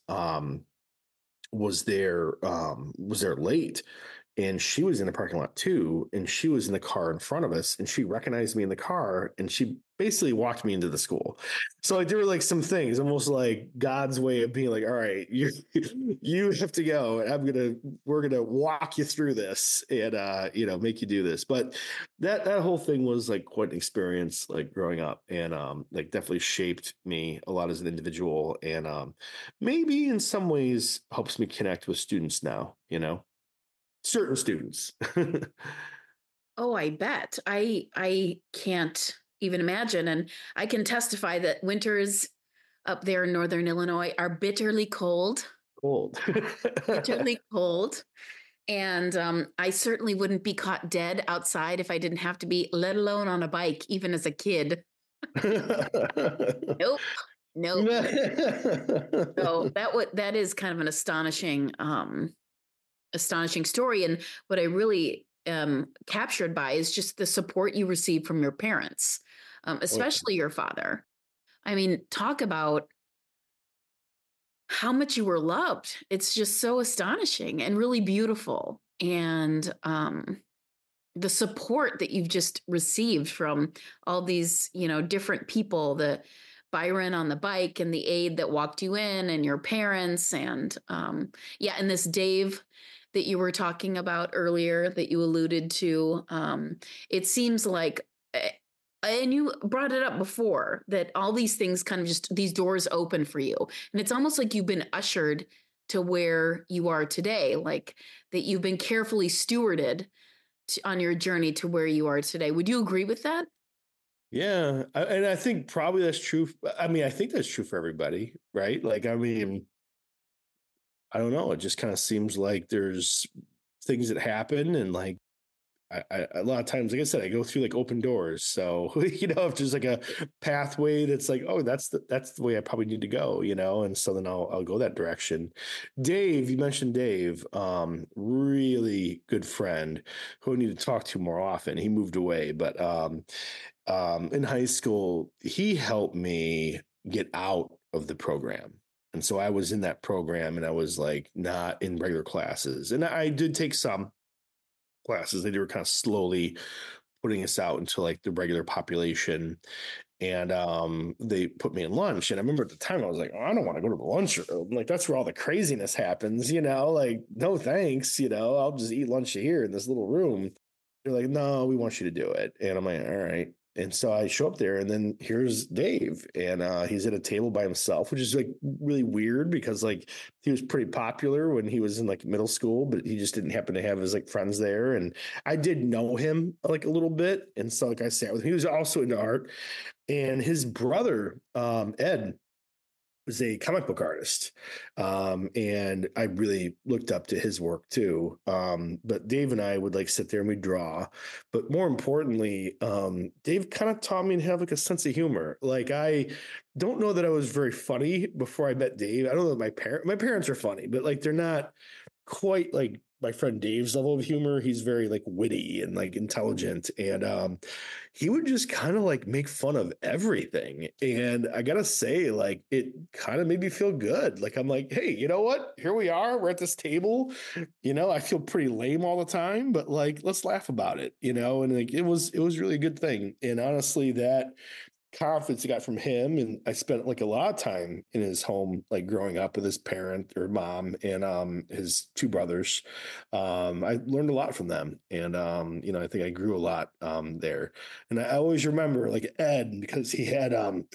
was there late. And she was in the parking lot too. And she was in the car in front of us, and she recognized me in the car, and she basically walked me into the school. So like, there were like some things almost like God's way of being like, all right, you have to go, and we're going to walk you through this and, make you do this. But that whole thing was like quite an experience, like growing up, and, like definitely shaped me a lot as an individual, and, maybe in some ways helps me connect with students now, certain students. Oh, I bet. I can't even imagine. And I can testify that winters up there in Northern Illinois are bitterly cold. Bitterly cold. And I certainly wouldn't be caught dead outside if I didn't have to be, let alone on a bike, even as a kid. Nope. So that is kind of an astonishing story. And what I really captured by is just the support you receive from your parents, especially your father. I mean, talk about how much you were loved. It's just so astonishing and really beautiful. And the support that you've just received from all these, different people, the Byron on the bike and the aide that walked you in and your parents. And and this Dave that you were talking about earlier that you alluded to, it seems like, and you brought it up before, that all these things kind of just, these doors open for you. And it's almost like you've been ushered to where you are today, like that you've been carefully stewarded on your journey to where you are today. Would you agree with that? Yeah. And I think probably that's true. I mean, I think that's true for everybody, right? Like, I mean, I don't know. It just kind of seems like there's things that happen, and like I a lot of times, like I said, I go through like open doors. So if there's like a pathway that's like, oh, that's the way I probably need to go, and so then I'll go that direction. Dave, you mentioned Dave, really good friend who I need to talk to more often. He moved away, but in high school, he helped me get out of the program. And so I was in that program, and I was like not in regular classes. And I did take some classes. They were kind of slowly putting us out into like the regular population. And they put me in lunch. And I remember at the time I was like, oh, I don't want to go to the lunchroom. Like that's where all the craziness happens, like no thanks, I'll just eat lunch here in this little room. They're like, no, we want you to do it. And I'm like, all right. And so I show up there, and then here's Dave, and he's at a table by himself, which is like really weird because like he was pretty popular when he was in like middle school, but he just didn't happen to have his like friends there. And I did know him like a little bit, and so like I sat with him. He was also into art, and his brother Ed was a comic book artist. And I really looked up to his work too. But Dave and I would like sit there and we'd draw. But more importantly, Dave kind of taught me to have like a sense of humor. Like I don't know that I was very funny before I met Dave. I don't know that my parents are funny, but like they're not quite like my friend Dave's level of humor. He's very like witty and like intelligent. And he would just kind of like make fun of everything. And I gotta say, like, it kind of made me feel good. Like, I'm like, hey, you know what? Here we are. We're at this table. I feel pretty lame all the time, but like, let's laugh about it, and like it was really a good thing. And honestly, that confidence I got from him, and I spent like a lot of time in his home, like growing up with his parent or mom and his two brothers. I learned a lot from them, and I think I grew a lot there. And I always remember like Ed, because he had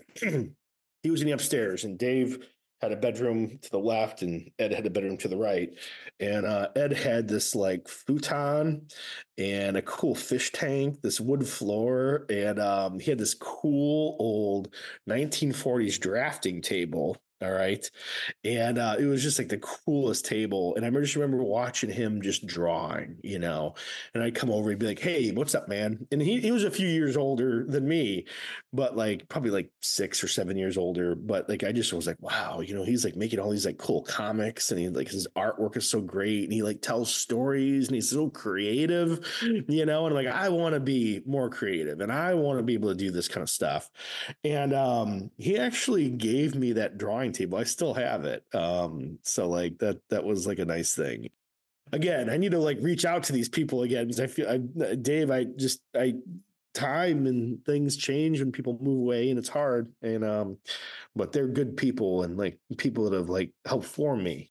he was in the upstairs, and Dave had a bedroom to the left and Ed had a bedroom to the right. And Ed had this like futon and a cool fish tank, this wood floor, and he had this cool old 1940s drafting table. All right. And it was just like the coolest table. And I just remember watching him just drawing, and I'd come over and be like, hey, what's up, man? And he was a few years older than me, but like probably like 6 or 7 years older. But like I just was like, wow, he's like making all these like cool comics, and he like his artwork is so great, and he like tells stories, and he's so creative, and I'm like, I want to be more creative, and I want to be able to do this kind of stuff. And he actually gave me that drawing table. I still have it. So like that was like a nice thing. Again, I need to like reach out to these people again, because Dave, I time and things change when people move away, and it's hard. And but they're good people, and like people that have like helped form me.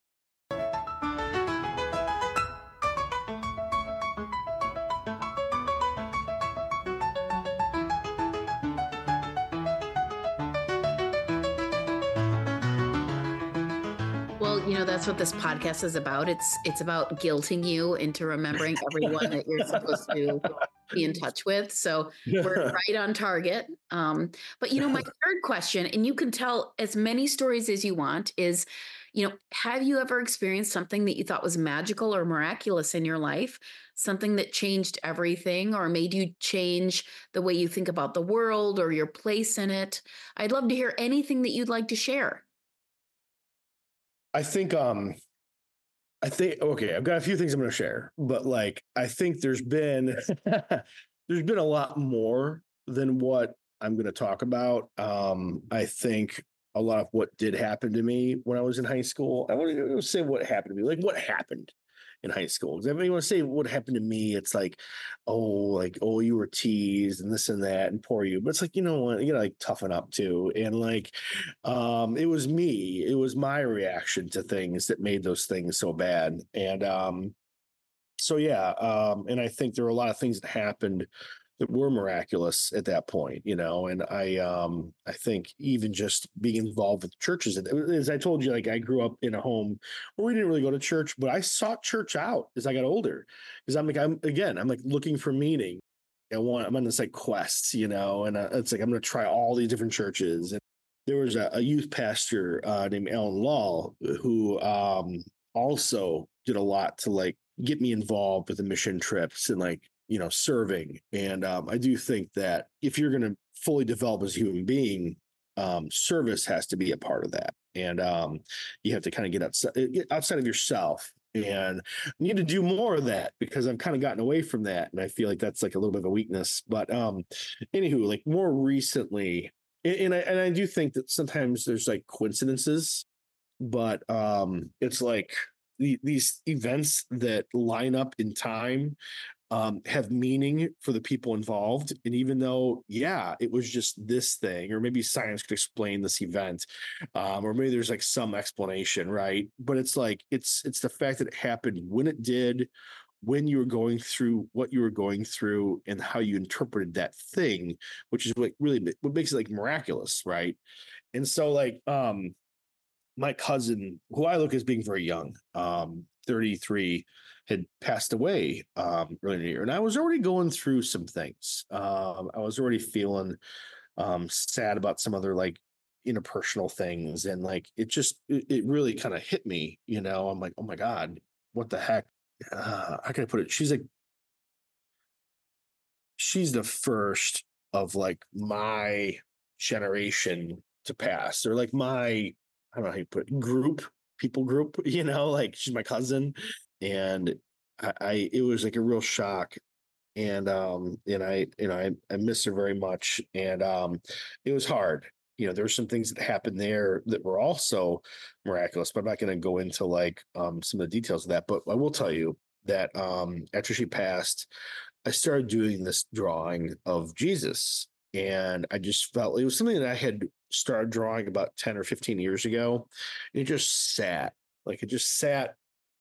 Well, that's what this podcast is about. It's about guilting you into remembering everyone that you're supposed to be in touch with. So we're right on target. But my third question, and you can tell as many stories as you want, is, have you ever experienced something that you thought was magical or miraculous in your life? Something that changed everything or made you change the way you think about the world or your place in it? I'd love to hear anything that you'd like to share. I think okay, I've got a few things I'm going to share, but like I think there's been there's been a lot more than what I'm going to talk about. I think a lot of what did happen to me when I was in high school. I want to say what happened to me, like what happened in high school. Because if you want to say what happened to me, it's like, oh, you were teased and this and that, and poor you. But it's like, you know what, you gotta like toughen up too. And like, it was me, it was my reaction to things that made those things so bad. And so yeah, and I think there were a lot of things that happened that were miraculous at that point, and I think even just being involved with churches, as I told you, like I grew up in a home where we didn't really go to church, but I sought church out as I got older, because I'm like looking for meaning. I'm on this like quest, and it's like I'm going to try all these different churches. And there was a youth pastor named Alan Law who also did a lot to like get me involved with the mission trips and like serving. And I do think that if you're going to fully develop as a human being, service has to be a part of that. And you have to kind of get outside of yourself, and I need to do more of that, because I've kind of gotten away from that, and I feel like that's like a little bit of a weakness. But anywho, like more recently, and I do think that sometimes there's like coincidences, but it's like these events that line up in time have meaning for the people involved. And even though, yeah, it was just this thing, or maybe science could explain this event, or maybe there's like some explanation, right? But it's like it's the fact that it happened when it did, when you were going through what you were going through, and how you interpreted that thing, which is what makes it like miraculous, right? And so like my cousin, who I look as being very young, 33, had passed away earlier in the year. And I was already going through some things. I was already feeling sad about some other like interpersonal things. And like it really kind of hit me, you know. I'm like, oh my God, what the heck? How can I put it? She's the first of like my generation to pass, or like my, I don't know how you put it, people group, you know, like she's my cousin. And it was like a real shock. And I miss her very much. And it was hard. You know, there were some things that happened there that were also miraculous, but I'm not going to go into like some of the details of that. But I will tell you that after she passed, I started doing this drawing of Jesus. And I just felt it was something that I had started drawing about 10 or 15 years ago. It just sat, it just sat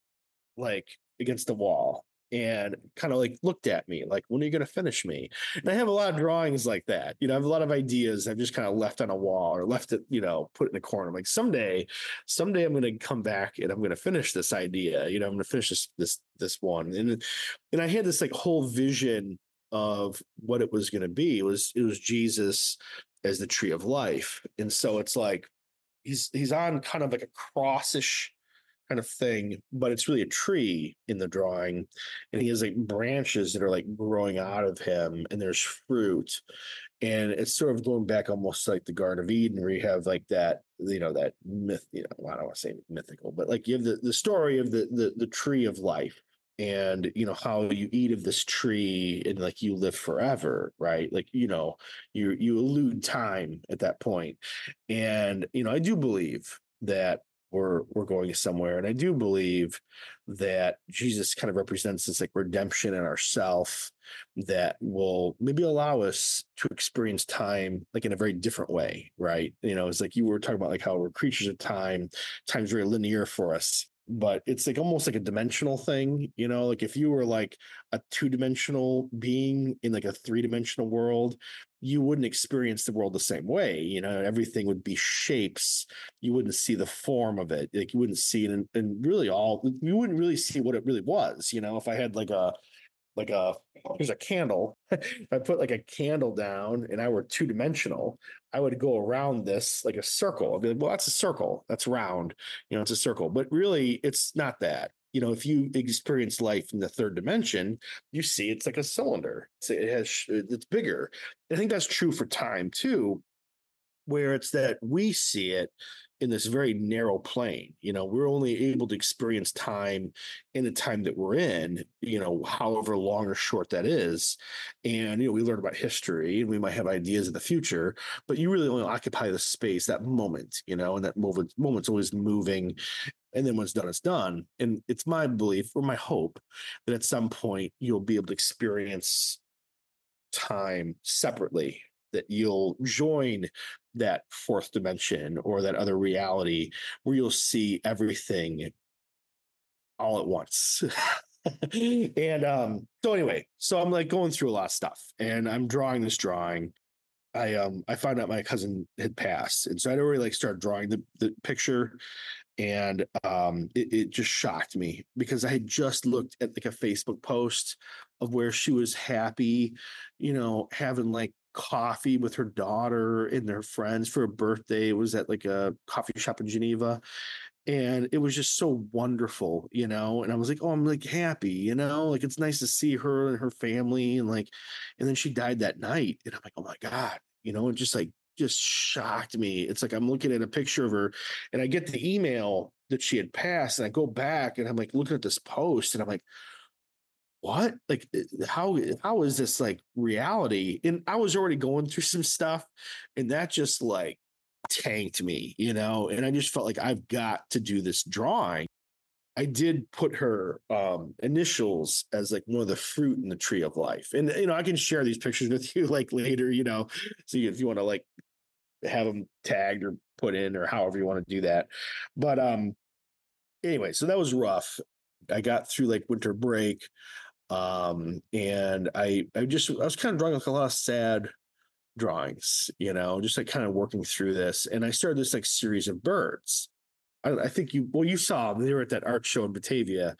like against the wall and kind of like looked at me like, when are you going to finish me? And I have a lot of drawings like that. You know, I have a lot of ideas I've just kind of left on a wall, or left it, you know, put it in a corner. I'm like, someday I'm going to come back and I'm going to finish this idea. You know, I'm going to finish this one. And I had this like whole vision of what it was going to be. It was Jesus as the tree of life. And so it's like he's on kind of like a crossish kind of thing, but it's really a tree in the drawing. And he has like branches that are like growing out of him, and there's fruit. And it's sort of going back almost like the Garden of Eden, where you have like that, you know, that myth, you know, I don't want to say mythical, but like you have the story of the tree of life. And you know how you eat of this tree and like you live forever, right? Like, you know, you elude time at that point. And you know, I do believe that we're going somewhere. And I do believe that Jesus kind of represents this like redemption in ourself that will maybe allow us to experience time like in a very different way, right? You know, it's like you were talking about like how we're creatures of time. Time's very linear for us, but it's like almost like a dimensional thing, you know, like if you were like a two-dimensional being in like a three-dimensional world, you wouldn't experience the world the same way. You know, everything would be shapes. You wouldn't see the form of it. Like you wouldn't see it, and really you wouldn't really see what it really was. You know, if I had like a here's a candle. If I put like a candle down and I were two-dimensional, I would go around this like a circle. I'd be like, well, that's a circle. That's round. You know, it's a circle. But really, it's not that. You know, if you experience life in the third dimension, you see it's like a cylinder. It's bigger. I think that's true for time too, where it's that we see it in this very narrow plane. You know, we're only able to experience time in the time that we're in, you know, however long or short that is. And, you know, we learn about history and we might have ideas of the future, but you really only occupy the space, that moment, you know, and that moment's always moving. And then when it's done, it's done. And it's my belief or my hope that at some point you'll be able to experience time separately, that you'll join that fourth dimension or that other reality where you'll see everything all at once. And so anyway, so I'm like going through a lot of stuff and I'm drawing this drawing. I found out my cousin had passed, and so I'd already like started drawing the picture. And it just shocked me because I had just looked at like a Facebook post of where she was happy, you know, having like coffee with her daughter and their friends for a birthday. It was at like a coffee shop in Geneva. And it was just so wonderful, you know. And I was like, oh, I'm like happy, you know, like it's nice to see her and her family. And like, and then she died that night. And I'm like, oh my God, you know, it just shocked me. It's like I'm looking at a picture of her and I get the email that she had passed. And I go back and I'm like looking at this post and I'm like, what? Like how is this like reality? And I was already going through some stuff, and that just like tanked me, you know, and I just felt like I've got to do this drawing. I did put her initials as like one of the fruit in the tree of life. And I can share these pictures with you like later, so if you want to like have them tagged or put in or however you want to do that. But anyway, so that was rough. I got through like winter break. And I was kind of drawing like a lot of sad drawings, just like kind of working through this. And I started this like series of birds. I think you saw them. They were at that art show in Batavia.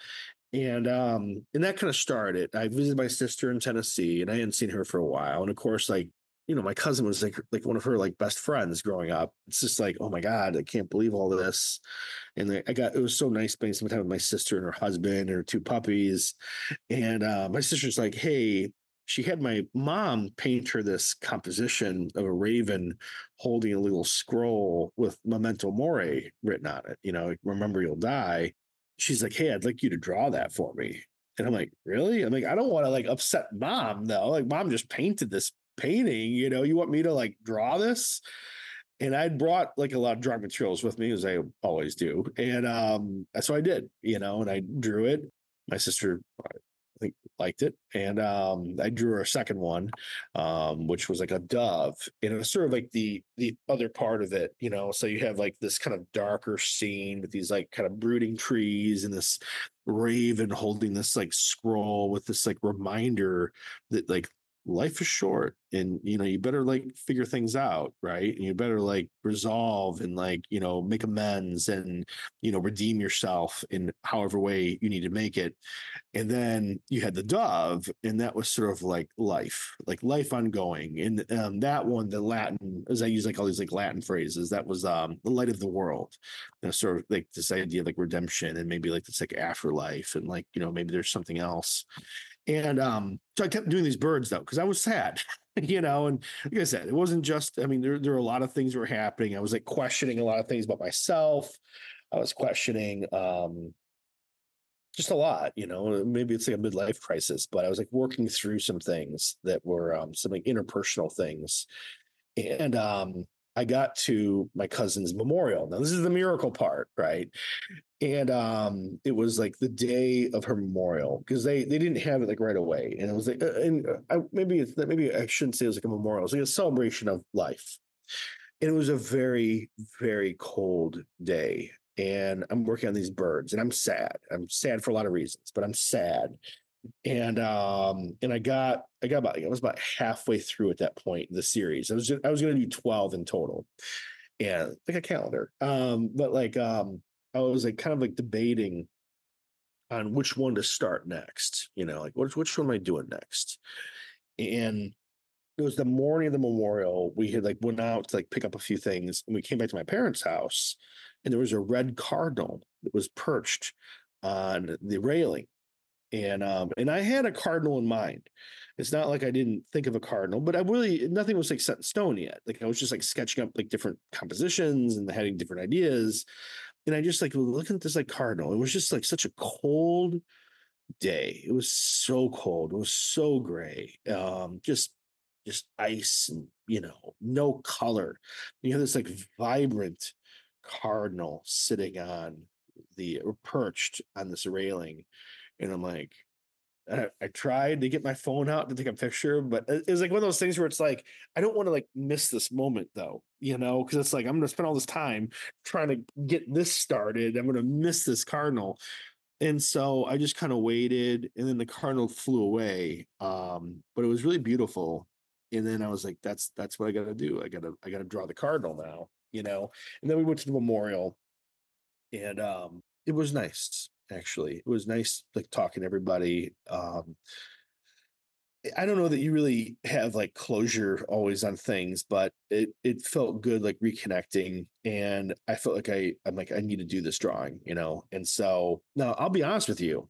And that kind of started. I visited my sister in Tennessee and I hadn't seen her for a while. And of course, like, my cousin was like one of her like best friends growing up. It's just like, oh my God, I can't believe all this. And it was so nice spending some time with my sister and her husband and her two puppies. And my sister's like, hey, she had my mom paint her this composition of a raven holding a little scroll with Memento Mori written on it. Remember you'll die. She's like, hey, I'd like you to draw that for me. And I'm like, really? I'm like, I don't want to like upset mom though. Like mom just painted this painting, you want me to like draw this? And I'd brought like a lot of drawing materials with me, as I always do. And so I did, and I drew it. My sister, I think, liked it. And I drew her a second one, which was like a dove. And it was sort of like the other part of it, so you have like this kind of darker scene with these like kind of brooding trees and this raven holding this like scroll with this like reminder that like life is short and you better like figure things out, right? And you better like resolve and like make amends and redeem yourself in however way you need to make it. And then you had the dove, and that was sort of like life ongoing. And that one, the Latin, as I use like all these like Latin phrases, that was the light of the world. Sort of like this idea of like redemption and maybe like this like afterlife and like maybe there's something else. And so I kept doing these birds though, because I was sad, and like I said, it wasn't just, I mean, there were a lot of things that were happening. I was like questioning a lot of things about myself. I was questioning just a lot, maybe it's like a midlife crisis, but I was like working through some things that were some like interpersonal things. And I got to my cousin's memorial. Now, this is the miracle part, right? And it was like the day of her memorial because they didn't have it like right away, and it was like, maybe I shouldn't say it was like a memorial. It was like a celebration of life, and it was a very very cold day. And I'm working on these birds, and I'm sad. I'm sad for a lot of reasons, but I'm sad. And I was about halfway through at that point in the series. I was going to do 12 in total, and like a calendar. But like I was like kind of like debating on which one to start next. Like which one am I doing next? And it was the morning of the memorial. We had like went out to like pick up a few things, and we came back to my parents' house, and there was a red cardinal that was perched on the railing. And I had a cardinal in mind. It's not like I didn't think of a cardinal, but nothing was like set in stone yet. Like I was just like sketching up like different compositions and having different ideas. And I just like looking at this like cardinal. It was just like such a cold day. It was so cold. It was so gray. Just ice and no color. You have this like vibrant cardinal sitting on the or perched on this railing. And I'm like, I tried to get my phone out to take a picture, but it was like one of those things where it's like, I don't want to like miss this moment though, because it's like, I'm going to spend all this time trying to get this started. I'm going to miss this cardinal. And so I just kind of waited, and then the cardinal flew away. But it was really beautiful. And then I was like, that's what I got to do. I got to draw the cardinal now, and then we went to the memorial, and it was nice. Actually, it was nice like talking to everybody. I don't know that you really have like closure always on things, but it felt good like reconnecting, and I felt like I'm like I need to do this drawing, And so now I'll be honest with you,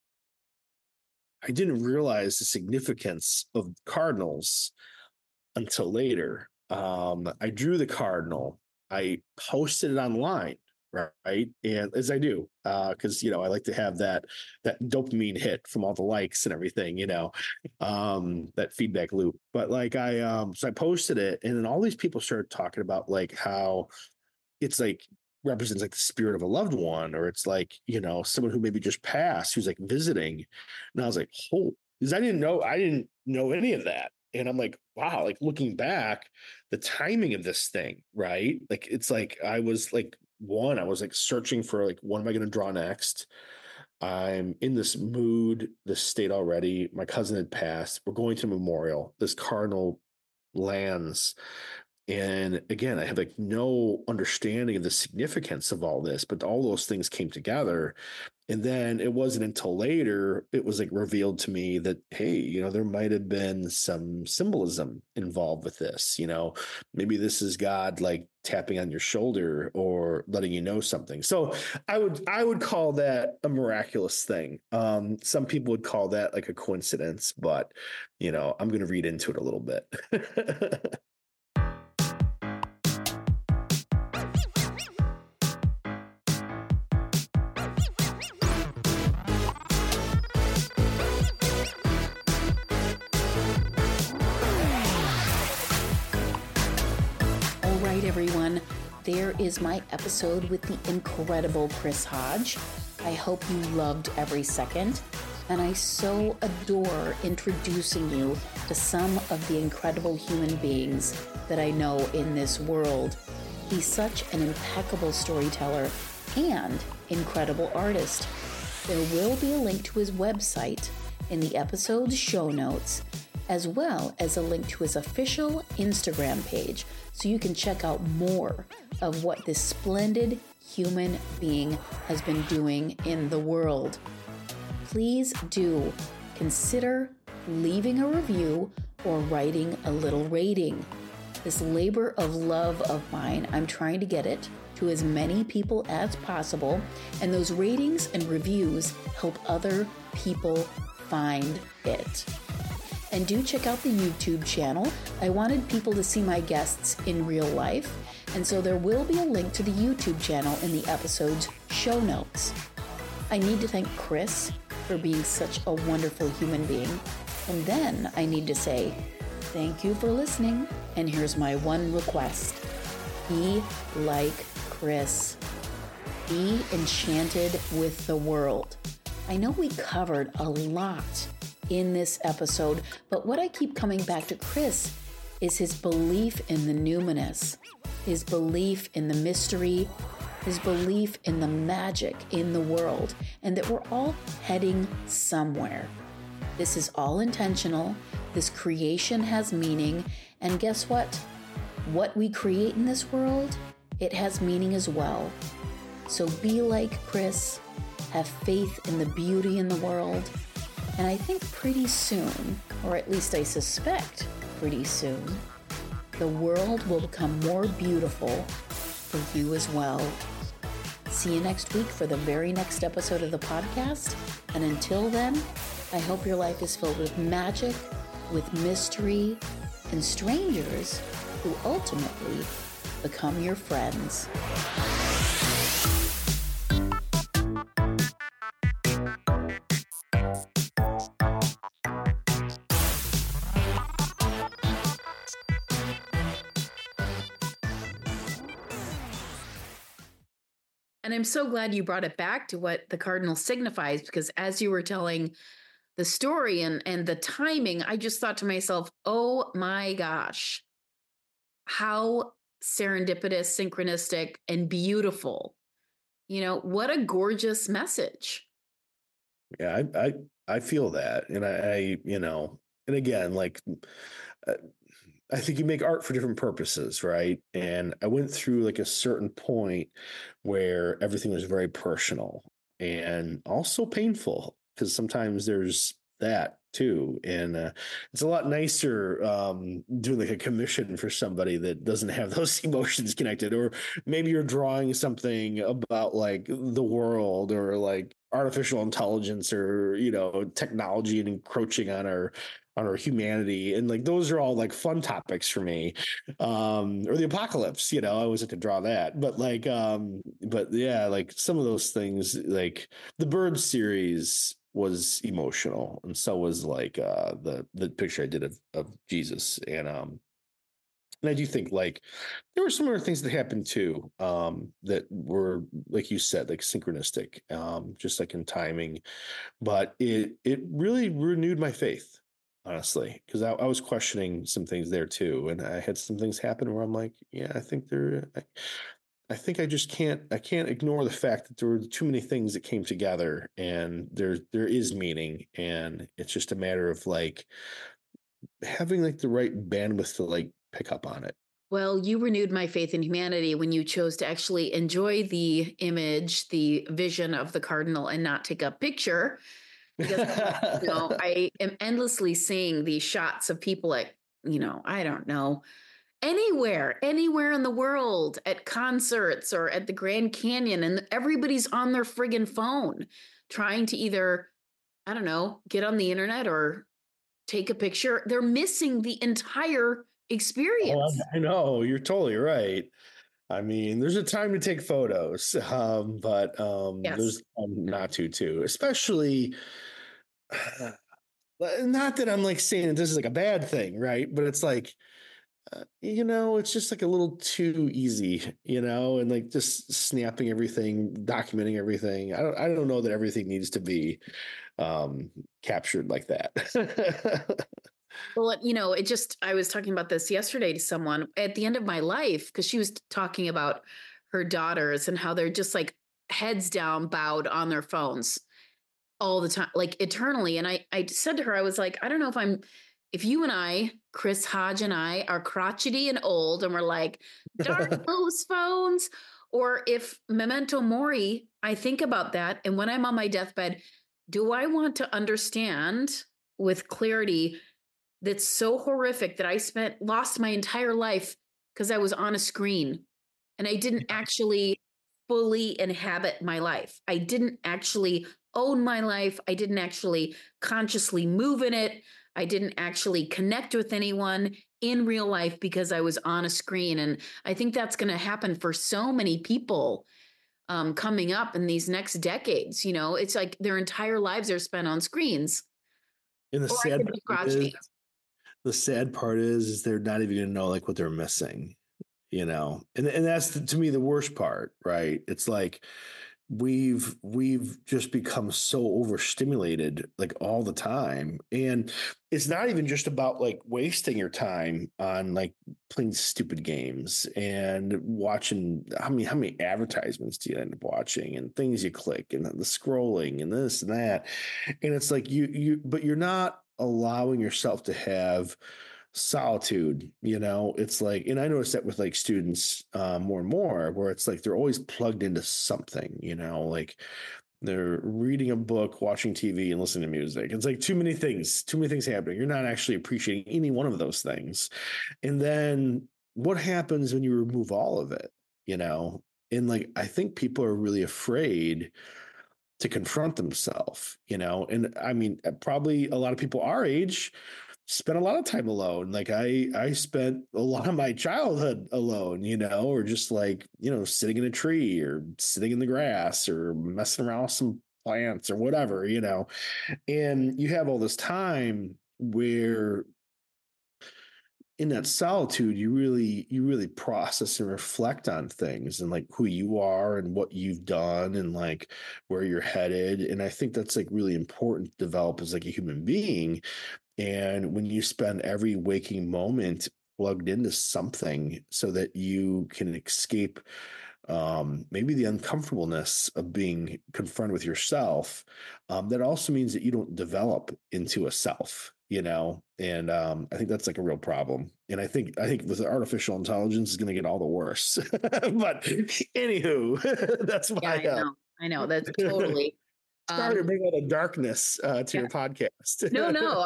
I didn't realize the significance of cardinals until later. I drew the cardinal, I posted it online, right? And as I do, because I like to have that dopamine hit from all the likes and everything, that feedback loop. But like so I posted it, and then all these people started talking about like how it's like represents like the spirit of a loved one, or it's like, someone who maybe just passed who's like visiting. And I was like, oh, because I didn't know any of that. And I'm like, wow, like looking back, the timing of this thing, right? Like, it's like I was like, I was like searching for like, what am I going to draw next? I'm in this mood, this state already. My cousin had passed. We're going to memorial. This cardinal lands. And again, I have like no understanding of the significance of all this, but all those things came together. And then it wasn't until later it was like revealed to me that, hey, there might have been some symbolism involved with this. Maybe this is God like tapping on your shoulder or letting you know something. So I would call that a miraculous thing. Some people would call that like a coincidence, but I'm going to read into it a little bit. Everyone, there is my episode with the incredible Chris Hodge. I hope you loved every second, and I so adore introducing you to some of the incredible human beings that I know in this world. He's such an impeccable storyteller and incredible artist. There will be a link to his website in the episode's show notes, as well as a link to his official Instagram page, so you can check out more of what this splendid human being has been doing in the world. Please do consider leaving a review or writing a little rating. This labor of love of mine, I'm trying to get it to as many people as possible, and those ratings and reviews help other people find it. And do check out the YouTube channel. I wanted people to see my guests in real life, and so there will be a link to the YouTube channel in the episode's show notes. I need to thank Chris for being such a wonderful human being, and then I need to say thank you for listening, and here's my one request. Be like Chris. Be enchanted with the world. I know we covered a lot in this episode, but what I keep coming back to Chris is his belief in the numinous, his belief in the mystery, his belief in the magic in the world, and that we're all heading somewhere. This is all intentional. This creation has meaning, and guess what? What we create in this world, it has meaning as well. So be like Chris, have faith in the beauty in the world, and I think pretty soon, or at least I suspect pretty soon, the world will become more beautiful for you as well. See you next week for the very next episode of the podcast. And until then, I hope your life is filled with magic, with mystery, and strangers who ultimately become your friends. And I'm so glad you brought it back to what the cardinal signifies, because as you were telling the story and the timing, I just thought to myself, oh my gosh, how serendipitous, synchronistic, and beautiful. What a gorgeous message. Yeah, I feel that. And and again, like, I think you make art for different purposes, right? And I went through like a certain point where everything was very personal and also painful, because sometimes there's that too. And it's a lot nicer doing like a commission for somebody that doesn't have those emotions connected, or maybe you're drawing something about like the world or like artificial intelligence or technology and encroaching on our humanity, and like those are all like fun topics for me. Or the apocalypse, I always have to draw that, but yeah, like some of those things, like the Bird series was emotional, and so was like the picture I did of Jesus. And And I do think like there were some other things that happened too, that were, like you said, like synchronistic, just like in timing. But it really renewed my faith, honestly, because I was questioning some things there too. And I had some things happen where I'm like, yeah, I think I can't ignore the fact that there were too many things that came together, and there is meaning, and it's just a matter of like having like the right bandwidth to like pick up on it. Well, you renewed my faith in humanity when you chose to actually enjoy the image, the vision of the cardinal and not take a picture. Because, I am endlessly seeing these shots of people at, I don't know, anywhere in the world, at concerts or at the Grand Canyon, and everybody's on their friggin' phone trying to either, I don't know, get on the internet or take a picture. They're missing the entire Oh, experience. I know, you're totally right. I mean, there's a time to take photos, but Yes. there's not to too, especially not that I'm like saying that this is like a bad thing, right? But it's like, it's just like a little too easy, and like just snapping everything, documenting everything. I don't know that everything needs to be captured like that. Well, I was talking about this yesterday to someone at the end of my life because she was talking about her daughters and how they're just like heads down, bowed on their phones all the time, like eternally. And I said to her, I was like, I don't know if you and I, Chris Hodge and I, are crotchety and old and we're like, darn those phones, or if memento mori, I think about that. And when I'm on my deathbed, do I want to understand with clarity that's so horrific that I lost my entire life because I was on a screen and I didn't actually fully inhabit my life. I didn't actually own my life. I didn't actually consciously move in it. I didn't actually connect with anyone in real life because I was on a screen. And I think that's going to happen for so many people coming up in these next decades. It's like their entire lives are spent on screens. And Or I could be crotchety. the sad part is they're not even going to know like what they're missing, and that's to me the worst part, right? It's like we've just become so overstimulated like all the time, and it's not even just about like wasting your time on like playing stupid games and watching how many advertisements do you end up watching and things you click and the scrolling and this and that, and it's like but you're not allowing yourself to have solitude. It's like, and I notice that with like students more and more, where it's like they're always plugged into something, like they're reading a book, watching TV, and listening to music. It's like too many things happening. You're not actually appreciating any one of those things. And then what happens when you remove all of it, and like I think people are really afraid to confront themselves, and I mean, probably a lot of people our age spent a lot of time alone. Like I spent a lot of my childhood alone, or just like, sitting in a tree or sitting in the grass or messing around with some plants or whatever, and you have all this time where in that solitude you really process and reflect on things and like who you are and what you've done and like where you're headed. And I think that's like really important to develop as like a human being. And when you spend every waking moment plugged into something so that you can escape maybe the uncomfortableness of being confronted with yourself, that also means that you don't develop into a self, and I think that's like a real problem. And I think with artificial intelligence is going to get all the worse. But anywho, that's Yeah, my I know. That's totally. sorry to bring out a darkness to Yeah. your podcast. No.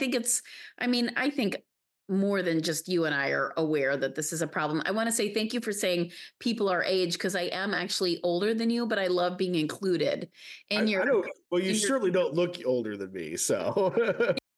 I think more than just you and I are aware that this is a problem. I want to say thank you for saying people our age, because I am actually older than you, but I love being included in I your. don't. Well, you in your certainly don't look older than me, so.